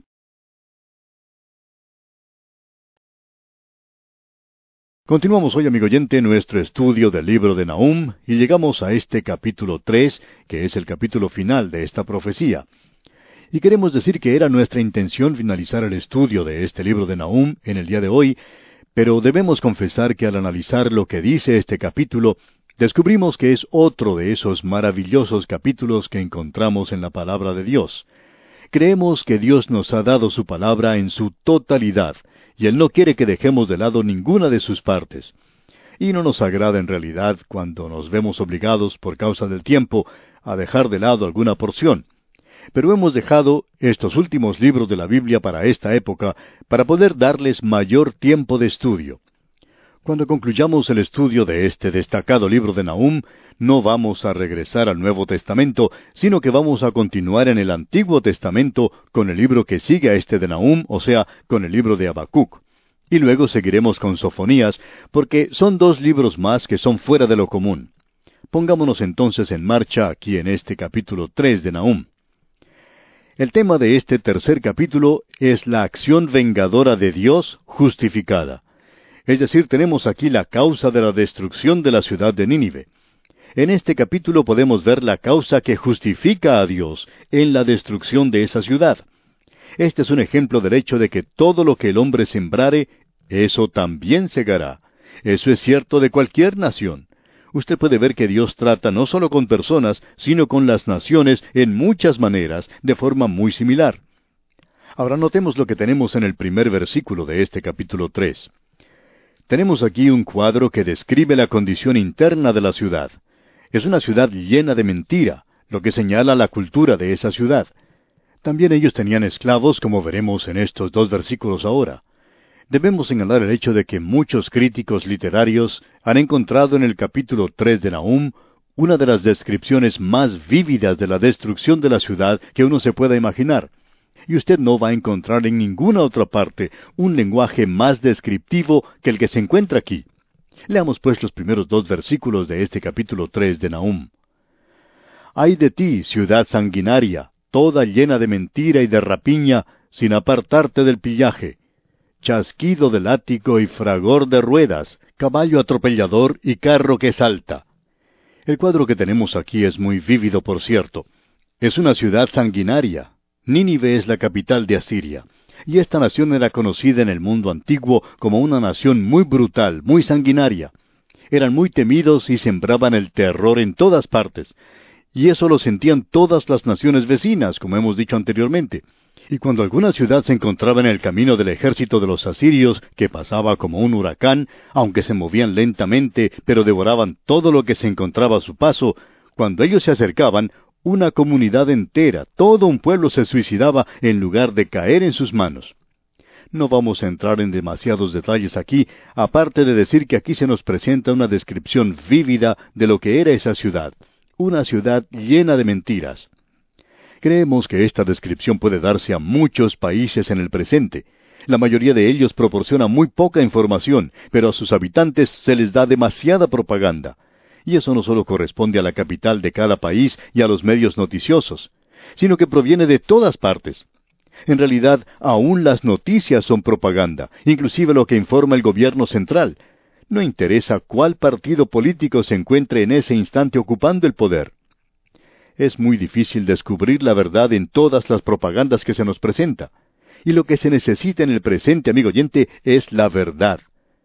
Continuamos hoy, amigo oyente, nuestro estudio del libro de Nahum y llegamos a este capítulo 3, que es el capítulo final de esta profecía. Y queremos decir que era nuestra intención finalizar el estudio de este libro de Nahum en el día de hoy, pero debemos confesar que al analizar lo que dice este capítulo, descubrimos que es otro de esos maravillosos capítulos que encontramos en la palabra de Dios. Creemos que Dios nos ha dado su palabra en su totalidad, y Él no quiere que dejemos de lado ninguna de sus partes. Y no nos agrada en realidad cuando nos vemos obligados, por causa del tiempo, a dejar de lado alguna porción. Pero hemos dejado estos últimos libros de la Biblia para esta época, para poder darles mayor tiempo de estudio. Cuando concluyamos el estudio de este destacado libro de Nahum, no vamos a regresar al Nuevo Testamento, sino que vamos a continuar en el Antiguo Testamento con el libro que sigue a este de Nahum, o sea, con el libro de Habacuc. Y luego seguiremos con Sofonías, porque son 2 libros más que son fuera de lo común. Pongámonos entonces en marcha aquí en este capítulo 3 de Nahum. El tema de este tercer capítulo es la acción vengadora de Dios justificada. Es decir, tenemos aquí la causa de la destrucción de la ciudad de Nínive. En este capítulo podemos ver la causa que justifica a Dios en la destrucción de esa ciudad. Este es un ejemplo del hecho de que todo lo que el hombre sembrare, eso también segará. Eso es cierto de cualquier nación. usted puede ver que Dios trata no solo con personas, sino con las naciones en muchas maneras, de forma muy similar. Ahora notemos lo que tenemos en el primer versículo de este capítulo 3. Tenemos aquí un cuadro que describe la condición interna de la ciudad. Es una ciudad llena de mentira, lo que señala la cultura de esa ciudad. También ellos tenían esclavos, como veremos en estos 2 versículos ahora. Debemos señalar el hecho de que muchos críticos literarios han encontrado en el capítulo 3 de Nahum una de las descripciones más vívidas de la destrucción de la ciudad que uno se pueda imaginar. Y usted no va a encontrar en ninguna otra parte un lenguaje más descriptivo que el que se encuentra aquí. Leamos pues los primeros 2 versículos de este capítulo 3 de Nahum. Ay de ti, ciudad sanguinaria, toda llena de mentira y de rapiña, sin apartarte del pillaje. Chasquido de látigo y fragor de ruedas, caballo atropellador y carro que salta. El cuadro que tenemos aquí es muy vívido, por cierto. Es una ciudad sanguinaria. Nínive es la capital de Asiria, y esta nación era conocida en el mundo antiguo como una nación muy brutal, muy sanguinaria. Eran muy temidos y sembraban el terror en todas partes, y eso lo sentían todas las naciones vecinas, como hemos dicho anteriormente. Y cuando alguna ciudad se encontraba en el camino del ejército de los asirios, que pasaba como un huracán, aunque se movían lentamente, pero devoraban todo lo que se encontraba a su paso, cuando ellos se acercaban, una comunidad entera, todo un pueblo se suicidaba en lugar de caer en sus manos. No vamos a entrar en demasiados detalles aquí, aparte de decir que aquí se nos presenta una descripción vívida de lo que era esa ciudad, una ciudad llena de mentiras. Creemos que esta descripción puede darse a muchos países en el presente. La mayoría de ellos proporciona muy poca información, pero a sus habitantes se les da demasiada propaganda. Y eso no solo corresponde a la capital de cada país y a los medios noticiosos, sino que proviene de todas partes. En realidad, aún las noticias son propaganda, inclusive lo que informa el gobierno central. No interesa cuál partido político se encuentre en ese instante ocupando el poder. Es muy difícil descubrir la verdad en todas las propagandas que se nos presenta. Y lo que se necesita en el presente, amigo oyente, es la verdad.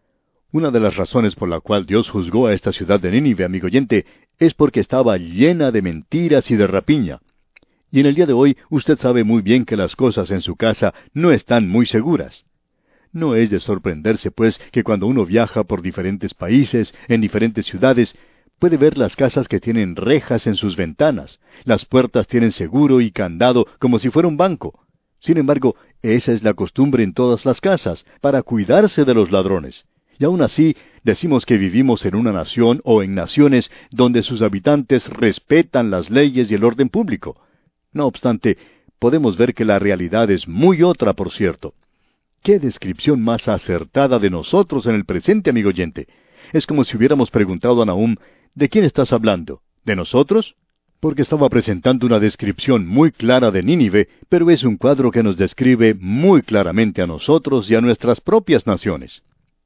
Una de las razones por la cual Dios juzgó a esta ciudad de Nínive, amigo oyente, es porque estaba llena de mentiras y de rapiña. Y en el día de hoy usted sabe muy bien que las cosas en su casa no están muy seguras. No es de sorprenderse, pues, que cuando uno viaja por diferentes países, en diferentes ciudades, puede ver las casas que tienen rejas en sus ventanas. Las puertas tienen seguro y candado como si fuera un banco. Sin embargo, esa es la costumbre en todas las casas, para cuidarse de los ladrones. Y aún así, decimos que vivimos en una nación o en naciones donde sus habitantes respetan las leyes y el orden público. No obstante, podemos ver que la realidad es muy otra, por cierto. ¡Qué descripción más acertada de nosotros en el presente, amigo oyente! Es como si hubiéramos preguntado a Nahum, ¿de quién estás hablando? ¿De nosotros? Porque estaba presentando una descripción muy clara de Nínive, pero es un cuadro que nos describe muy claramente a nosotros y a nuestras propias naciones.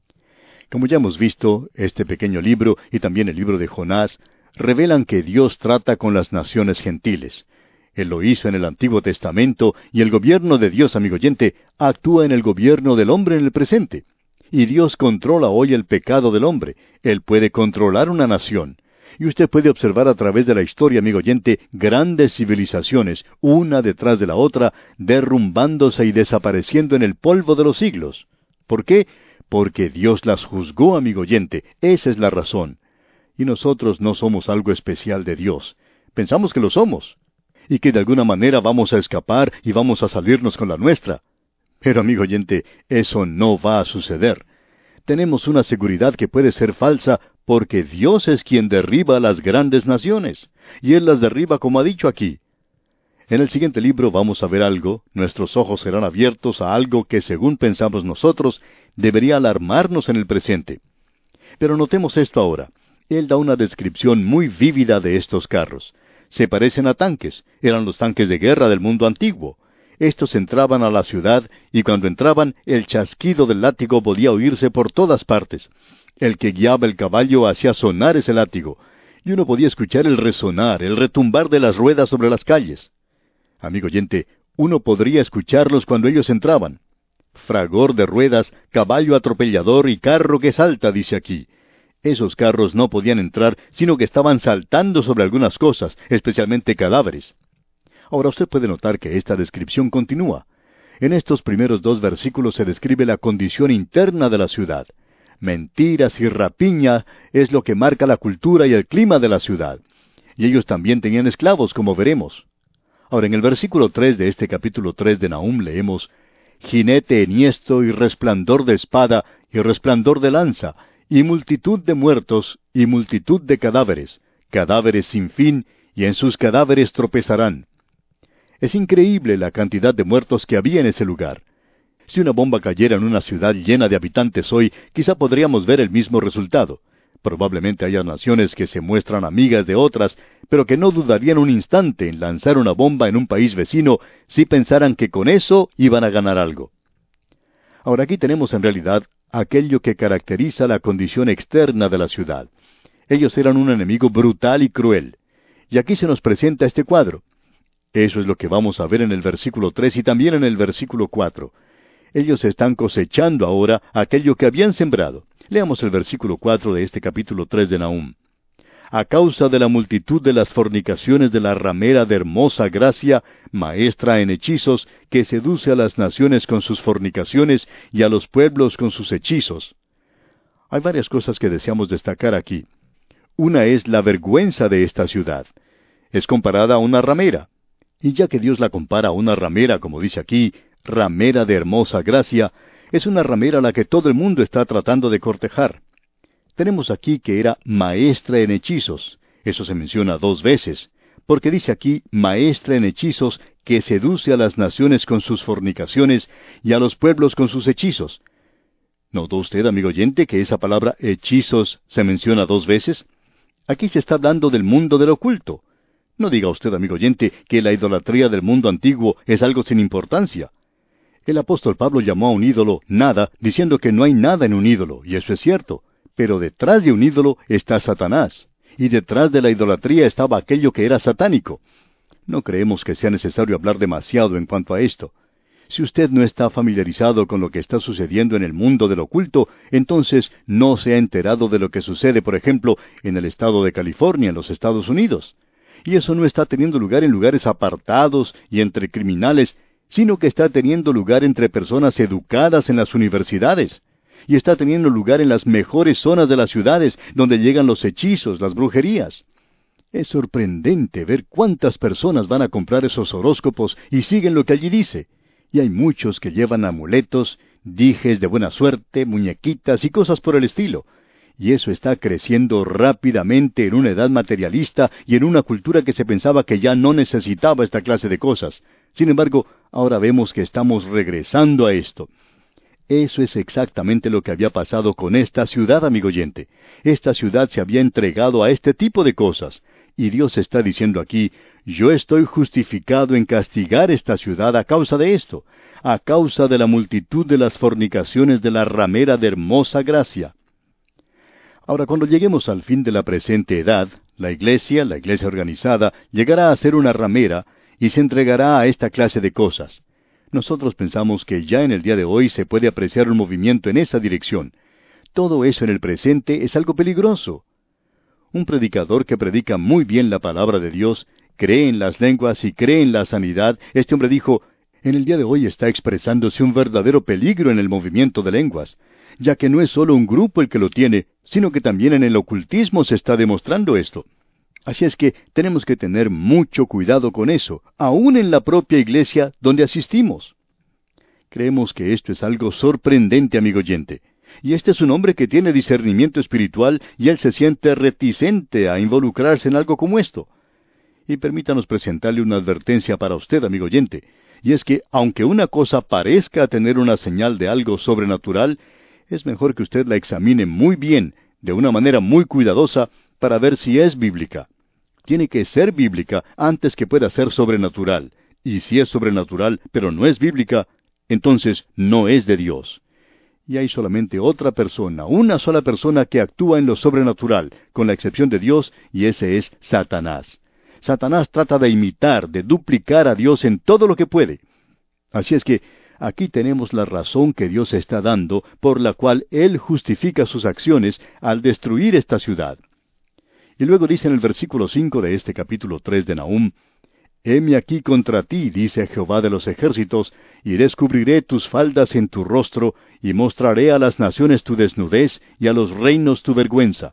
Como ya hemos visto, este pequeño libro y también el libro de Jonás revelan que Dios trata con las naciones gentiles. Él lo hizo en el Antiguo Testamento y el gobierno de Dios, amigo oyente, actúa en el gobierno del hombre en el presente. Y Dios controla hoy el pecado del hombre. Él puede controlar una nación. Y usted puede observar a través de la historia, amigo oyente, grandes civilizaciones, una detrás de la otra, derrumbándose y desapareciendo en el polvo de los siglos. ¿Por qué? Porque Dios las juzgó, amigo oyente. Esa es la razón. Y nosotros no somos algo especial de Dios. Pensamos que lo somos. Y que de alguna manera vamos a escapar y vamos a salirnos con la nuestra. Pero, amigo oyente, eso no va a suceder. Tenemos una seguridad que puede ser falsa porque Dios es quien derriba a las grandes naciones. Y Él las derriba como ha dicho aquí. En el siguiente libro vamos a ver algo, nuestros ojos serán abiertos a algo que, según pensamos nosotros, debería alarmarnos en el presente. Pero notemos esto ahora. Él da una descripción muy vívida de estos carros. Se parecen a tanques, eran los tanques de guerra del mundo antiguo. Estos entraban a la ciudad, y cuando entraban, el chasquido del látigo podía oírse por todas partes. El que guiaba el caballo hacía sonar ese látigo, y uno podía escuchar el resonar, el retumbar de las ruedas sobre las calles. Amigo oyente, uno podría escucharlos cuando ellos entraban. Fragor de ruedas, caballo atropellador y carro que salta, dice aquí. Esos carros no podían entrar, sino que estaban saltando sobre algunas cosas, especialmente cadáveres. Ahora usted puede notar que esta descripción continúa. En estos primeros 2 versículos se describe la condición interna de la ciudad. Mentiras y rapiña es lo que marca la cultura y el clima de la ciudad. Y ellos también tenían esclavos, como veremos. Ahora, en el versículo 3 de este capítulo 3 de Nahum leemos: jinete enhiesto y resplandor de espada y resplandor de lanza, y multitud de muertos y multitud de cadáveres, cadáveres sin fin, y en sus cadáveres tropezarán. Es increíble la cantidad de muertos que había en ese lugar. Si una bomba cayera en una ciudad llena de habitantes hoy, quizá podríamos ver el mismo resultado. Probablemente haya naciones que se muestran amigas de otras, pero que no dudarían un instante en lanzar una bomba en un país vecino si pensaran que con eso iban a ganar algo. Ahora aquí tenemos en realidad aquello que caracteriza la condición externa de la ciudad. Ellos eran un enemigo brutal y cruel. Y aquí se nos presenta este cuadro. Eso es lo que vamos a ver en el versículo 3 y también en el versículo 4. Ellos están cosechando ahora aquello que habían sembrado. Leamos el versículo 4 de este capítulo 3 de Nahum. A causa de la multitud de las fornicaciones de la ramera de hermosa gracia, maestra en hechizos, que seduce a las naciones con sus fornicaciones y a los pueblos con sus hechizos. Hay varias cosas que deseamos destacar aquí. Una es la vergüenza de esta ciudad. Es comparada a una ramera. Y ya que Dios la compara a una ramera, como dice aquí, ramera de hermosa gracia, es una ramera a la que todo el mundo está tratando de cortejar. Tenemos aquí que era maestra en hechizos. Eso se menciona 2 veces, porque dice aquí maestra en hechizos que seduce a las naciones con sus fornicaciones y a los pueblos con sus hechizos. ¿Notó usted, amigo oyente, que esa palabra hechizos se menciona 2 veces? Aquí se está hablando del mundo del oculto. No diga usted, amigo oyente, que la idolatría del mundo antiguo es algo sin importancia. El apóstol Pablo llamó a un ídolo nada, diciendo que no hay nada en un ídolo, y eso es cierto. Pero detrás de un ídolo está Satanás, y detrás de la idolatría estaba aquello que era satánico. No creemos que sea necesario hablar demasiado en cuanto a esto. Si usted no está familiarizado con lo que está sucediendo en el mundo del oculto, entonces no se ha enterado de lo que sucede, por ejemplo, en el estado de California, en los Estados Unidos. Y eso no está teniendo lugar en lugares apartados y entre criminales, sino que está teniendo lugar entre personas educadas en las universidades. Y está teniendo lugar en las mejores zonas de las ciudades, donde llegan los hechizos, las brujerías. Es sorprendente ver cuántas personas van a comprar esos horóscopos y siguen lo que allí dice. Y hay muchos que llevan amuletos, dijes de buena suerte, muñequitas y cosas por el estilo. Y eso está creciendo rápidamente en una edad materialista y en una cultura que se pensaba que ya no necesitaba esta clase de cosas. Sin embargo, ahora vemos que estamos regresando a esto. Eso es exactamente lo que había pasado con esta ciudad, amigo oyente. Esta ciudad se había entregado a este tipo de cosas. Y Dios está diciendo aquí, yo estoy justificado en castigar esta ciudad a causa de esto, a causa de la multitud de las fornicaciones de la ramera de hermosa gracia. Ahora, cuando lleguemos al fin de la presente edad, la iglesia organizada, llegará a ser una ramera y se entregará a esta clase de cosas. Nosotros pensamos que ya en el día de hoy se puede apreciar un movimiento en esa dirección. Todo eso en el presente es algo peligroso. Un predicador que predica muy bien la palabra de Dios, cree en las lenguas y cree en la sanidad, este hombre dijo, en el día de hoy está expresándose un verdadero peligro en el movimiento de lenguas, ya que no es solo un grupo el que lo tiene, sino que también en el ocultismo se está demostrando esto. Así es que tenemos que tener mucho cuidado con eso, aún en la propia iglesia donde asistimos. Creemos que esto es algo sorprendente, amigo oyente. Y este es un hombre que tiene discernimiento espiritual y él se siente reticente a involucrarse en algo como esto. Y permítanos presentarle una advertencia para usted, amigo oyente, y es que aunque una cosa parezca tener una señal de algo sobrenatural, es mejor que usted la examine muy bien, de una manera muy cuidadosa, para ver si es bíblica. Tiene que ser bíblica antes que pueda ser sobrenatural. Y si es sobrenatural, pero no es bíblica, entonces no es de Dios. Y hay solamente otra persona, una sola persona que actúa en lo sobrenatural, con la excepción de Dios, y ese es Satanás. Satanás trata de imitar, de duplicar a Dios en todo lo que puede. Así es que aquí tenemos la razón que Dios está dando por la cual Él justifica sus acciones al destruir esta ciudad. Y luego dice en el versículo 5 de este capítulo 3 de Nahum, «Heme aquí contra ti, dice Jehová de los ejércitos, y descubriré tus faldas en tu rostro, y mostraré a las naciones tu desnudez, y a los reinos tu vergüenza».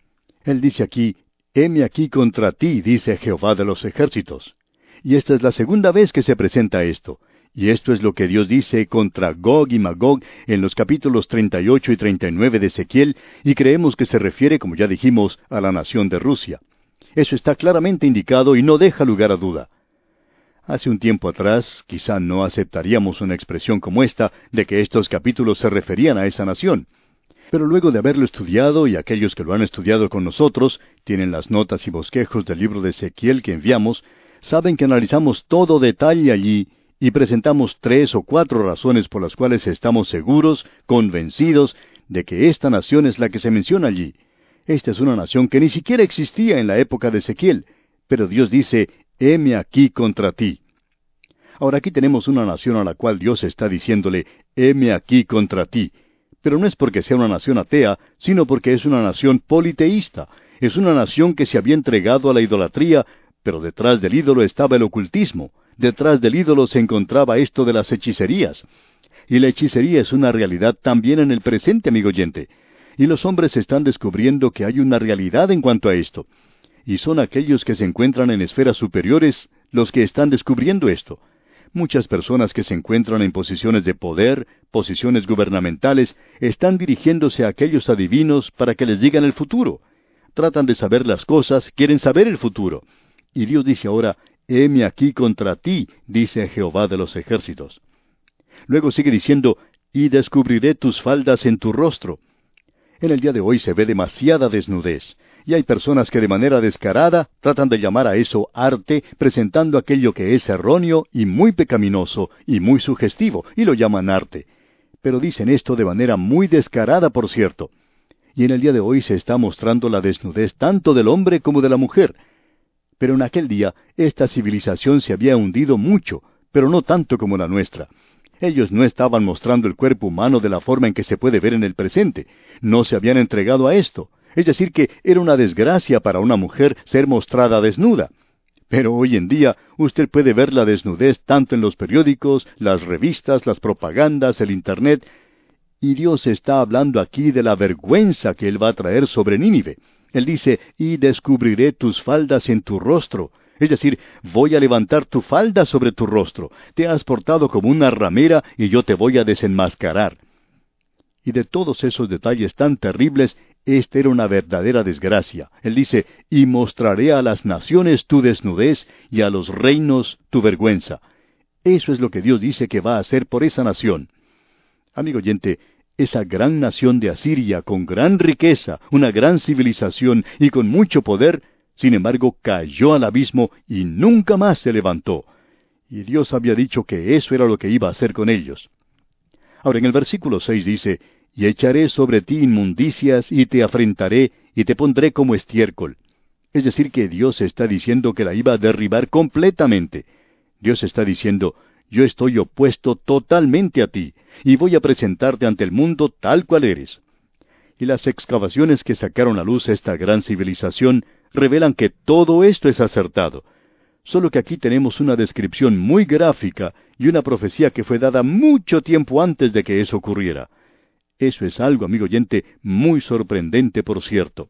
Él dice aquí, «Heme aquí contra ti, dice Jehová de los ejércitos». Y esta es la segunda vez que se presenta esto. Y esto es lo que Dios dice contra Gog y Magog en los capítulos 38 y 39 de Ezequiel, y creemos que se refiere, como ya dijimos, a la nación de Rusia. Eso está claramente indicado y no deja lugar a duda. Hace un tiempo atrás, quizá no aceptaríamos una expresión como esta, de que estos capítulos se referían a esa nación. Pero luego de haberlo estudiado, y aquellos que lo han estudiado con nosotros, tienen las notas y bosquejos del libro de Ezequiel que enviamos, saben que analizamos todo detalle allí, y presentamos 3 o 4 razones por las cuales estamos seguros, convencidos, de que esta nación es la que se menciona allí. Esta es una nación que ni siquiera existía en la época de Ezequiel, pero Dios dice, «Heme aquí contra ti». Ahora aquí tenemos una nación a la cual Dios está diciéndole, «Heme aquí contra ti». Pero no es porque sea una nación atea, sino porque es una nación politeísta. Es una nación que se había entregado a la idolatría, pero detrás del ídolo estaba el ocultismo. Detrás del ídolo se encontraba esto de las hechicerías. Y la hechicería es una realidad también en el presente, amigo oyente. Y los hombres están descubriendo que hay una realidad en cuanto a esto. Y son aquellos que se encuentran en esferas superiores los que están descubriendo esto. Muchas personas que se encuentran en posiciones de poder, posiciones gubernamentales, están dirigiéndose a aquellos adivinos para que les digan el futuro. Tratan de saber las cosas, quieren saber el futuro. Y Dios dice ahora, «Heme aquí contra ti», dice Jehová de los ejércitos. Luego sigue diciendo, «Y descubriré tus faldas en tu rostro». En el día de hoy se ve demasiada desnudez, y hay personas que de manera descarada tratan de llamar a eso arte, presentando aquello que es erróneo y muy pecaminoso y muy sugestivo, y lo llaman arte. Pero dicen esto de manera muy descarada, por cierto. Y en el día de hoy se está mostrando la desnudez tanto del hombre como de la mujer. Pero en aquel día, esta civilización se había hundido mucho, pero no tanto como la nuestra. Ellos no estaban mostrando el cuerpo humano de la forma en que se puede ver en el presente. No se habían entregado a esto. Es decir, que era una desgracia para una mujer ser mostrada desnuda. Pero hoy en día, usted puede ver la desnudez tanto en los periódicos, las revistas, las propagandas, el Internet. Y Dios está hablando aquí de la vergüenza que Él va a traer sobre Nínive. Él dice, «Y descubriré tus faldas en tu rostro». Es decir, voy a levantar tu falda sobre tu rostro. Te has portado como una ramera y yo te voy a desenmascarar. Y de todos esos detalles tan terribles, esta era una verdadera desgracia. Él dice, «Y mostraré a las naciones tu desnudez y a los reinos tu vergüenza». Eso es lo que Dios dice que va a hacer por esa nación. Amigo oyente, esa gran nación de Asiria, con gran riqueza, una gran civilización y con mucho poder, sin embargo, cayó al abismo y nunca más se levantó. Y Dios había dicho que eso era lo que iba a hacer con ellos. Ahora, en el versículo 6 dice, «Y echaré sobre ti inmundicias, y te afrentaré, y te pondré como estiércol». Es decir, que Dios está diciendo que la iba a derribar completamente. Dios está diciendo, «Yo estoy opuesto totalmente a ti, y voy a presentarte ante el mundo tal cual eres». Y las excavaciones que sacaron a luz esta gran civilización revelan que todo esto es acertado. Solo que aquí tenemos una descripción muy gráfica y una profecía que fue dada mucho tiempo antes de que eso ocurriera. Eso es algo, amigo oyente, muy sorprendente, por cierto.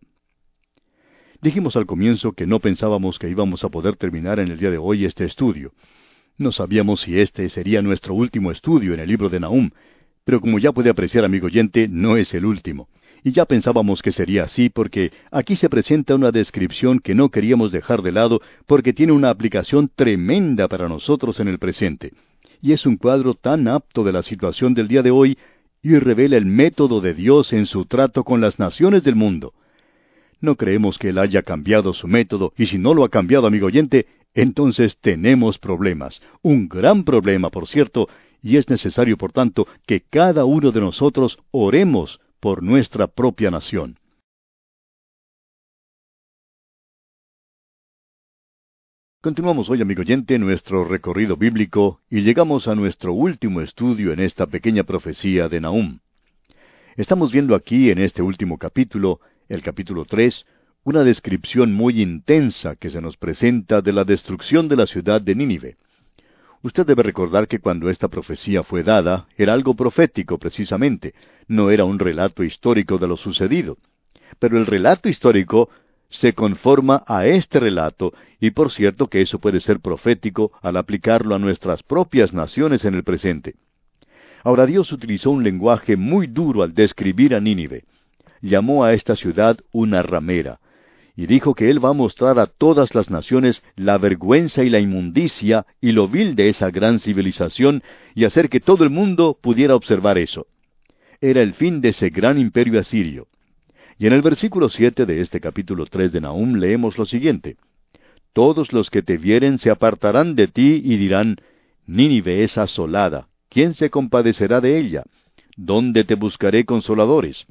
Dijimos al comienzo que no pensábamos que íbamos a poder terminar en el día de hoy este estudio. No sabíamos si este sería nuestro último estudio en el libro de Nahum, pero como ya puede apreciar, amigo oyente, no es el último. Y ya pensábamos que sería así porque aquí se presenta una descripción que no queríamos dejar de lado porque tiene una aplicación tremenda para nosotros en el presente. Y es un cuadro tan apto de la situación del día de hoy y revela el método de Dios en su trato con las naciones del mundo. No creemos que Él haya cambiado su método, y si no lo ha cambiado, amigo oyente, entonces tenemos problemas. Un gran problema, por cierto, y es necesario, por tanto, que cada uno de nosotros oremos por nuestra propia nación. Continuamos hoy, amigo oyente, nuestro recorrido bíblico y llegamos a nuestro último estudio en esta pequeña profecía de Nahum. Estamos viendo aquí en este último capítulo, el capítulo 3, una descripción muy intensa que se nos presenta de la destrucción de la ciudad de Nínive. Usted debe recordar que cuando esta profecía fue dada, era algo profético precisamente, no era un relato histórico de lo sucedido. Pero el relato histórico se conforma a este relato, y por cierto que eso puede ser profético al aplicarlo a nuestras propias naciones en el presente. Ahora Dios utilizó un lenguaje muy duro al describir a Nínive. Llamó a esta ciudad una ramera, y dijo que Él va a mostrar a todas las naciones la vergüenza y la inmundicia y lo vil de esa gran civilización, y hacer que todo el mundo pudiera observar eso. Era el fin de ese gran imperio asirio. Y en el versículo 7 de este capítulo 3 de Nahum leemos lo siguiente: Todos los que te vieren se apartarán de ti y dirán, Nínive es asolada, ¿quién se compadecerá de ella? ¿Dónde te buscaré consoladores?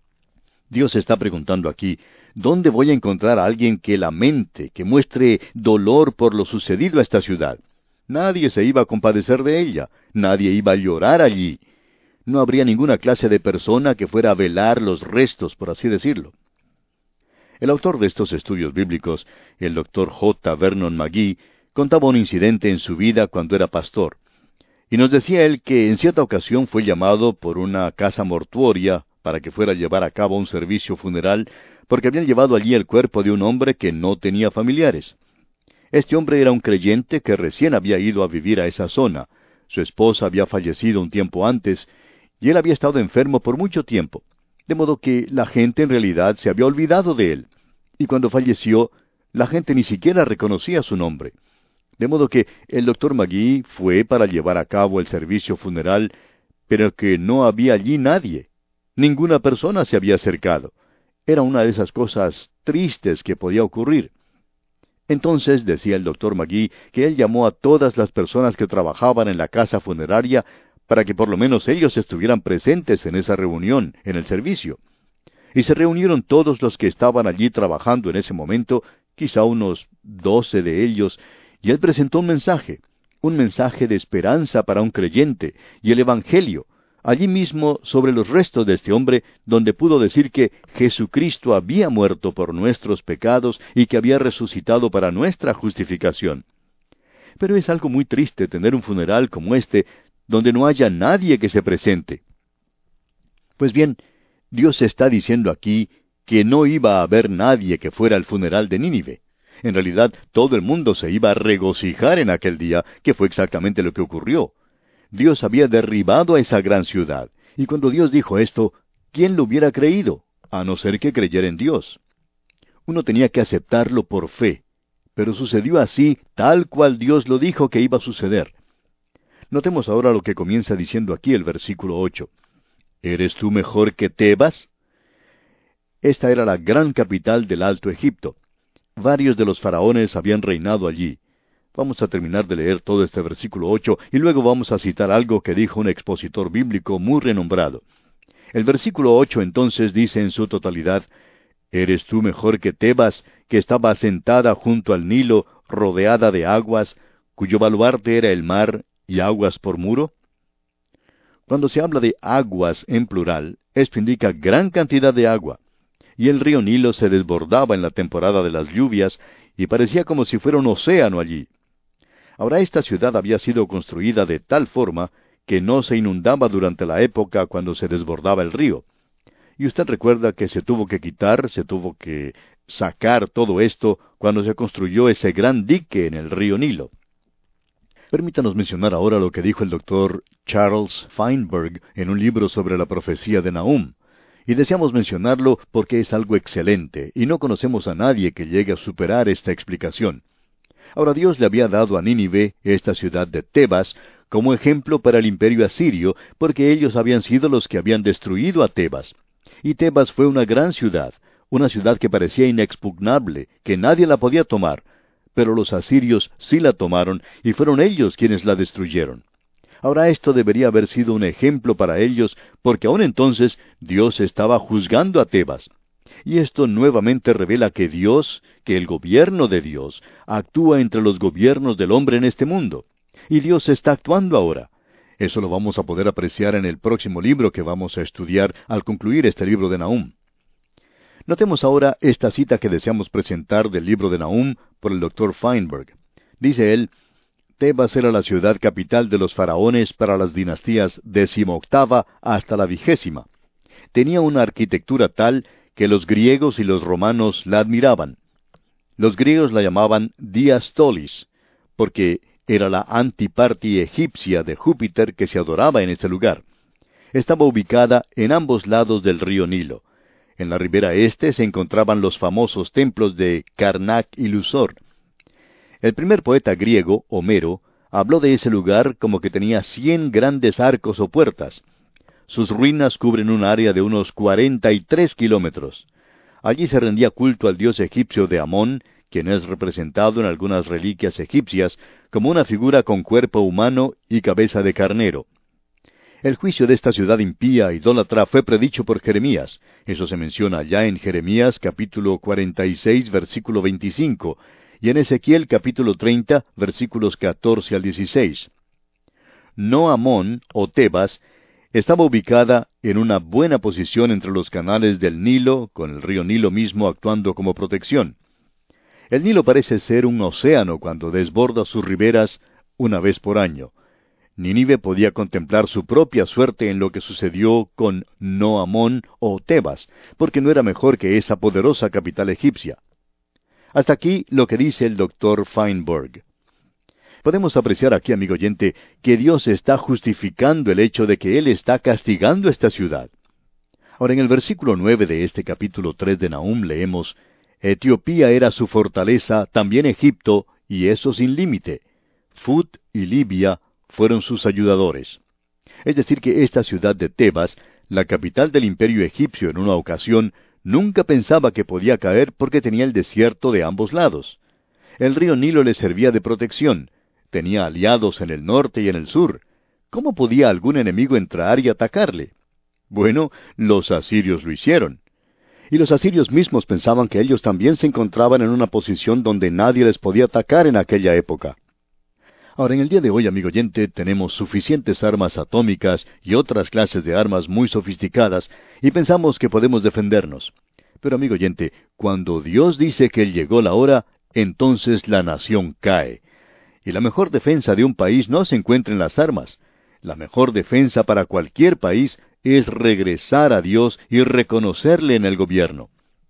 Dios está preguntando aquí, ¿dónde voy a encontrar a alguien que lamente, que muestre dolor por lo sucedido a esta ciudad? Nadie se iba a compadecer de ella, nadie iba a llorar allí. No habría ninguna clase de persona que fuera a velar los restos, por así decirlo. El autor de estos estudios bíblicos, el Dr. J. Vernon McGee, contaba un incidente en su vida cuando era pastor. Y nos decía él que en cierta ocasión fue llamado por una casa mortuoria para que fuera a llevar a cabo un servicio funeral, porque habían llevado allí el cuerpo de un hombre que no tenía familiares. Este hombre era un creyente que recién había ido a vivir a esa zona. Su esposa había fallecido un tiempo antes, y él había estado enfermo por mucho tiempo, de modo que la gente en realidad se había olvidado de él. Y cuando falleció, la gente ni siquiera reconocía su nombre. De modo que el Dr. McGee fue para llevar a cabo el servicio funeral, pero que no había allí nadie. Ninguna persona se había acercado. Era una de esas cosas tristes que podía ocurrir. Entonces decía el Dr. McGee que él llamó a todas las personas que trabajaban en la casa funeraria para que por lo menos ellos estuvieran presentes en esa reunión, en el servicio. Y se reunieron todos los que estaban allí trabajando en ese momento, quizá unos 12 de ellos, y él presentó un mensaje de esperanza para un creyente, y el Evangelio, allí mismo sobre los restos de este hombre, donde pudo decir que Jesucristo había muerto por nuestros pecados y que había resucitado para nuestra justificación. Pero es algo muy triste tener un funeral como este, donde no haya nadie que se presente. Pues bien, Dios está diciendo aquí que no iba a haber nadie que fuera al funeral de Nínive. En realidad, todo el mundo se iba a regocijar en aquel día, que fue exactamente lo que ocurrió. Dios había derribado a esa gran ciudad, y cuando Dios dijo esto, ¿quién lo hubiera creído? A no ser que creyera en Dios. Uno tenía que aceptarlo por fe, pero sucedió así, tal cual Dios lo dijo que iba a suceder. Notemos ahora lo que comienza diciendo aquí el versículo 8. ¿Eres tú mejor que Tebas? Esta era la gran capital del Alto Egipto. Varios de los faraones habían reinado allí. Vamos a terminar de leer todo este versículo 8 y luego vamos a citar algo que dijo un expositor bíblico muy renombrado. El versículo 8 entonces dice en su totalidad, ¿eres tú mejor que Tebas, que estaba asentada junto al Nilo, rodeada de aguas, cuyo baluarte era el mar y aguas por muro? Cuando se habla de aguas en plural, esto indica gran cantidad de agua. Y el río Nilo se desbordaba en la temporada de las lluvias, y parecía como si fuera un océano allí. Ahora esta ciudad había sido construida de tal forma que no se inundaba durante la época cuando se desbordaba el río. Y usted recuerda que se tuvo que sacar todo esto cuando se construyó ese gran dique en el río Nilo. Permítanos mencionar ahora lo que dijo el Dr. Charles Feinberg en un libro sobre la profecía de Nahum. Y deseamos mencionarlo porque es algo excelente, y no conocemos a nadie que llegue a superar esta explicación. Ahora Dios le había dado a Nínive, esta ciudad de Tebas, como ejemplo para el imperio asirio, porque ellos habían sido los que habían destruido a Tebas. Y Tebas fue una gran ciudad, una ciudad que parecía inexpugnable, que nadie la podía tomar, pero los asirios sí la tomaron, y fueron ellos quienes la destruyeron. Ahora esto debería haber sido un ejemplo para ellos, porque aún entonces Dios estaba juzgando a Tebas. Y esto nuevamente revela que Dios, que el gobierno de Dios, actúa entre los gobiernos del hombre en este mundo. Y Dios está actuando ahora. Eso lo vamos a poder apreciar en el próximo libro que vamos a estudiar al concluir este libro de Nahum. Notemos ahora esta cita que deseamos presentar del libro de Nahum por el Dr. Feinberg. Dice él: Tebas era la ciudad capital de los faraones para las dinastías 18ª hasta la 20ª. Tenía una arquitectura tal que los griegos y los romanos la admiraban. Los griegos la llamaban Diastolis, porque era la antiparti egipcia de Júpiter que se adoraba en este lugar. Estaba ubicada en ambos lados del río Nilo. En la ribera este se encontraban los famosos templos de Karnak y Lusor. El primer poeta griego, Homero, habló de ese lugar como que tenía 100 grandes arcos o puertas. Sus ruinas cubren un área de unos 43 kilómetros. Allí se rendía culto al dios egipcio de Amón, quien es representado en algunas reliquias egipcias como una figura con cuerpo humano y cabeza de carnero. El juicio de esta ciudad impía, idólatra, fue predicho por Jeremías. Eso se menciona allá en Jeremías capítulo 46, versículo 25, y en Ezequiel capítulo 30, versículos 14 al 16. No Amón, o Tebas, estaba ubicada en una buena posición entre los canales del Nilo, con el río Nilo mismo actuando como protección. El Nilo parece ser un océano cuando desborda sus riberas una vez por año. Nínive podía contemplar su propia suerte en lo que sucedió con No Amón o Tebas, porque no era mejor que esa poderosa capital egipcia. Hasta aquí lo que dice el Dr. Feinberg. Podemos apreciar aquí, amigo oyente, que Dios está justificando el hecho de que Él está castigando esta ciudad. Ahora, en el versículo 9 de este capítulo 3 de Nahum leemos: Etiopía era su fortaleza, también Egipto, y eso sin límite. Fut y Libia fueron sus ayudadores. Es decir, que esta ciudad de Tebas, la capital del imperio egipcio en una ocasión, nunca pensaba que podía caer porque tenía el desierto de ambos lados. El río Nilo le servía de protección. Tenía aliados en el norte y en el sur. ¿Cómo podía algún enemigo entrar y atacarle? Bueno, los asirios lo hicieron. Y los asirios mismos pensaban que ellos también se encontraban en una posición donde nadie les podía atacar en aquella época. Ahora, en el día de hoy, amigo oyente, tenemos suficientes armas atómicas y otras clases de armas muy sofisticadas, y pensamos que podemos defendernos. Pero, amigo oyente, cuando Dios dice que llegó la hora, entonces la nación cae. Y la mejor defensa de un país no se encuentra en las armas. La mejor defensa para cualquier país es regresar a Dios y reconocerle en el gobierno.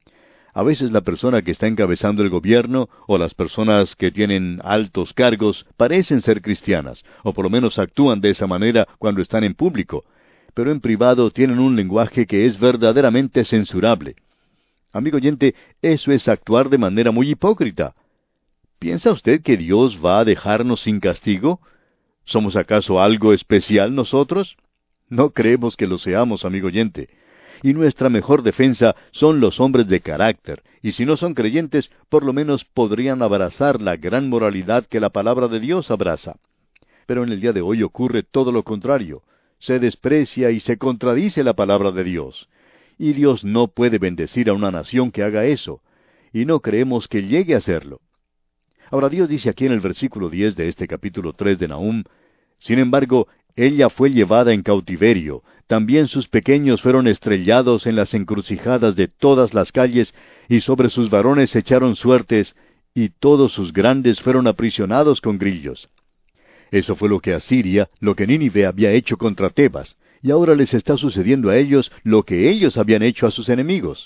A veces la persona que está encabezando el gobierno o las personas que tienen altos cargos parecen ser cristianas, o por lo menos actúan de esa manera cuando están en público, pero en privado tienen un lenguaje que es verdaderamente censurable. Amigo oyente, eso es actuar de manera muy hipócrita. ¿Piensa usted que Dios va a dejarnos sin castigo? ¿Somos acaso algo especial nosotros? No creemos que lo seamos, amigo oyente. Y nuestra mejor defensa son los hombres de carácter, y si no son creyentes, por lo menos podrían abrazar la gran moralidad que la palabra de Dios abraza. Pero en el día de hoy ocurre todo lo contrario. Se desprecia y se contradice la palabra de Dios. Y Dios no puede bendecir a una nación que haga eso, y no creemos que llegue a hacerlo. Ahora Dios dice aquí en el versículo 10 de este capítulo 3 de Nahum: Sin embargo, ella fue llevada en cautiverio, también sus pequeños fueron estrellados en las encrucijadas de todas las calles, y sobre sus varones se echaron suertes, y todos sus grandes fueron aprisionados con grillos. Eso fue lo que Asiria, lo que Nínive había hecho contra Tebas, y ahora les está sucediendo a ellos lo que ellos habían hecho a sus enemigos.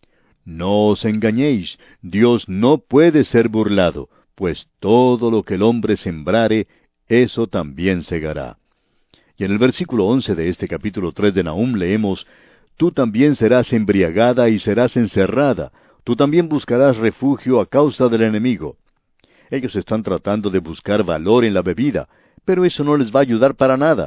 No os engañéis, Dios no puede ser burlado, pues todo lo que el hombre sembrare, eso también segará. Y en el versículo 11 de este capítulo 3 de Nahum leemos: Tú también serás embriagada y serás encerrada, tú también buscarás refugio a causa del enemigo. Ellos están tratando de buscar valor en la bebida, pero eso no les va a ayudar para nada.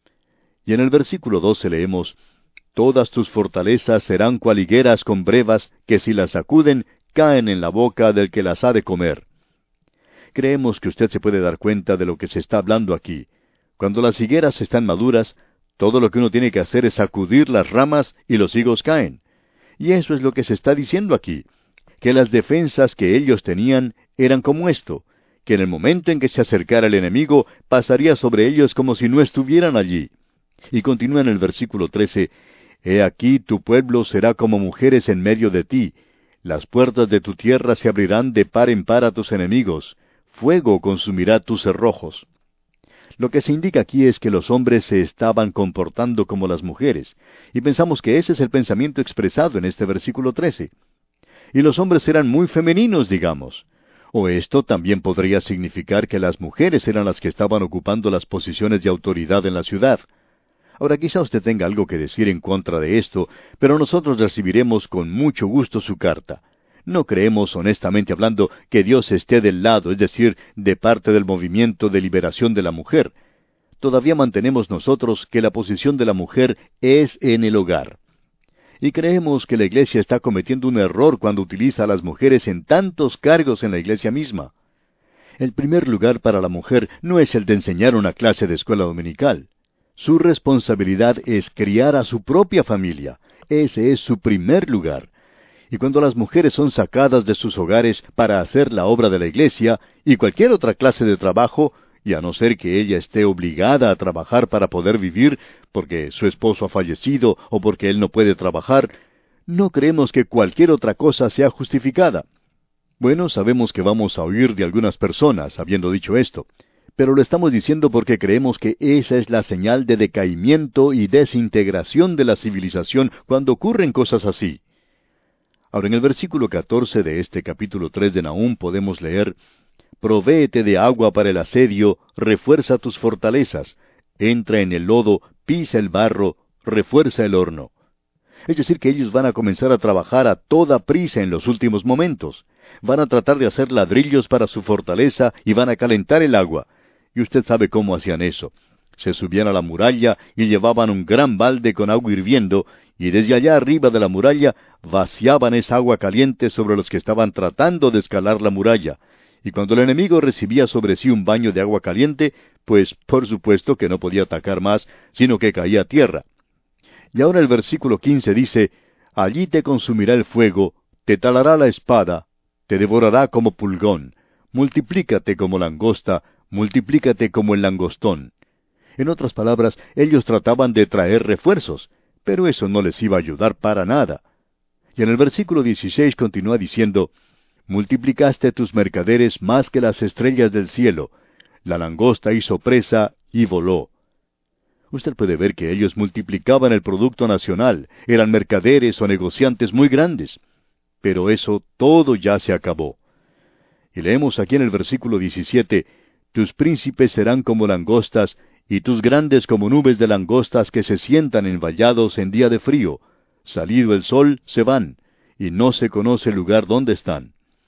Y en el versículo 12 leemos: Todas tus fortalezas serán cual higueras con brevas, que si las sacuden, caen en la boca del que las ha de comer. Creemos que usted se puede dar cuenta de lo que se está hablando aquí. Cuando las higueras están maduras, todo lo que uno tiene que hacer es sacudir las ramas y los higos caen. Y eso es lo que se está diciendo aquí, que las defensas que ellos tenían eran como esto, que en el momento en que se acercara el enemigo, pasaría sobre ellos como si no estuvieran allí. Y continúa en el versículo 13, He aquí tu pueblo será como mujeres en medio de ti, las puertas de tu tierra se abrirán de par en par a tus enemigos, fuego consumirá tus cerrojos. Lo que se indica aquí es que los hombres se estaban comportando como las mujeres, y pensamos que ese es el pensamiento expresado en este versículo 13. Y los hombres eran muy femeninos, digamos. O esto también podría significar que las mujeres eran las que estaban ocupando las posiciones de autoridad en la ciudad. Ahora quizá usted tenga algo que decir en contra de esto, pero nosotros recibiremos con mucho gusto su carta. No creemos, honestamente hablando, que Dios esté del lado, es decir, de parte del movimiento de liberación de la mujer. Todavía mantenemos nosotros que la posición de la mujer es en el hogar. Y creemos que la Iglesia está cometiendo un error cuando utiliza a las mujeres en tantos cargos en la Iglesia misma. El primer lugar para la mujer no es el de enseñar una clase de escuela dominical. Su responsabilidad es criar a su propia familia. Ese es su primer lugar. Y cuando las mujeres son sacadas de sus hogares para hacer la obra de la Iglesia y cualquier otra clase de trabajo, y a no ser que ella esté obligada a trabajar para poder vivir, porque su esposo ha fallecido o porque él no puede trabajar, no creemos que cualquier otra cosa sea justificada. Bueno, sabemos que vamos a oír de algunas personas habiendo dicho esto, pero lo estamos diciendo porque creemos que esa es la señal de decaimiento y desintegración de la civilización cuando ocurren cosas así. Ahora, en el versículo 14 de este capítulo 3 de Nahum podemos leer, Provéete de agua para el asedio, refuerza tus fortalezas, entra en el lodo, pisa el barro, refuerza el horno. Es decir, que ellos van a comenzar a trabajar a toda prisa en los últimos momentos. Van a tratar de hacer ladrillos para su fortaleza y van a calentar el agua. Y usted sabe cómo hacían eso. Se subían a la muralla y llevaban un gran balde con agua hirviendo, y desde allá arriba de la muralla vaciaban esa agua caliente sobre los que estaban tratando de escalar la muralla. Y cuando el enemigo recibía sobre sí un baño de agua caliente, pues por supuesto que no podía atacar más, sino que caía a tierra. Y ahora el versículo 15 dice, Allí te consumirá el fuego, te talará la espada, te devorará como pulgón, multiplícate como langosta, multiplícate como el langostón. En otras palabras, ellos trataban de traer refuerzos, pero eso no les iba a ayudar para nada. Y en el versículo 16 continúa diciendo, Multiplicaste tus mercaderes más que las estrellas del cielo. La langosta hizo presa y voló. Usted puede ver que ellos multiplicaban el producto nacional, eran mercaderes o negociantes muy grandes. Pero eso todo ya se acabó. Y leemos aquí en el versículo 17, Tus príncipes serán como langostas, y tus grandes como nubes de langostas que se sientan en vallados en día de frío. Salido el sol, se van, y no se conoce el lugar donde están.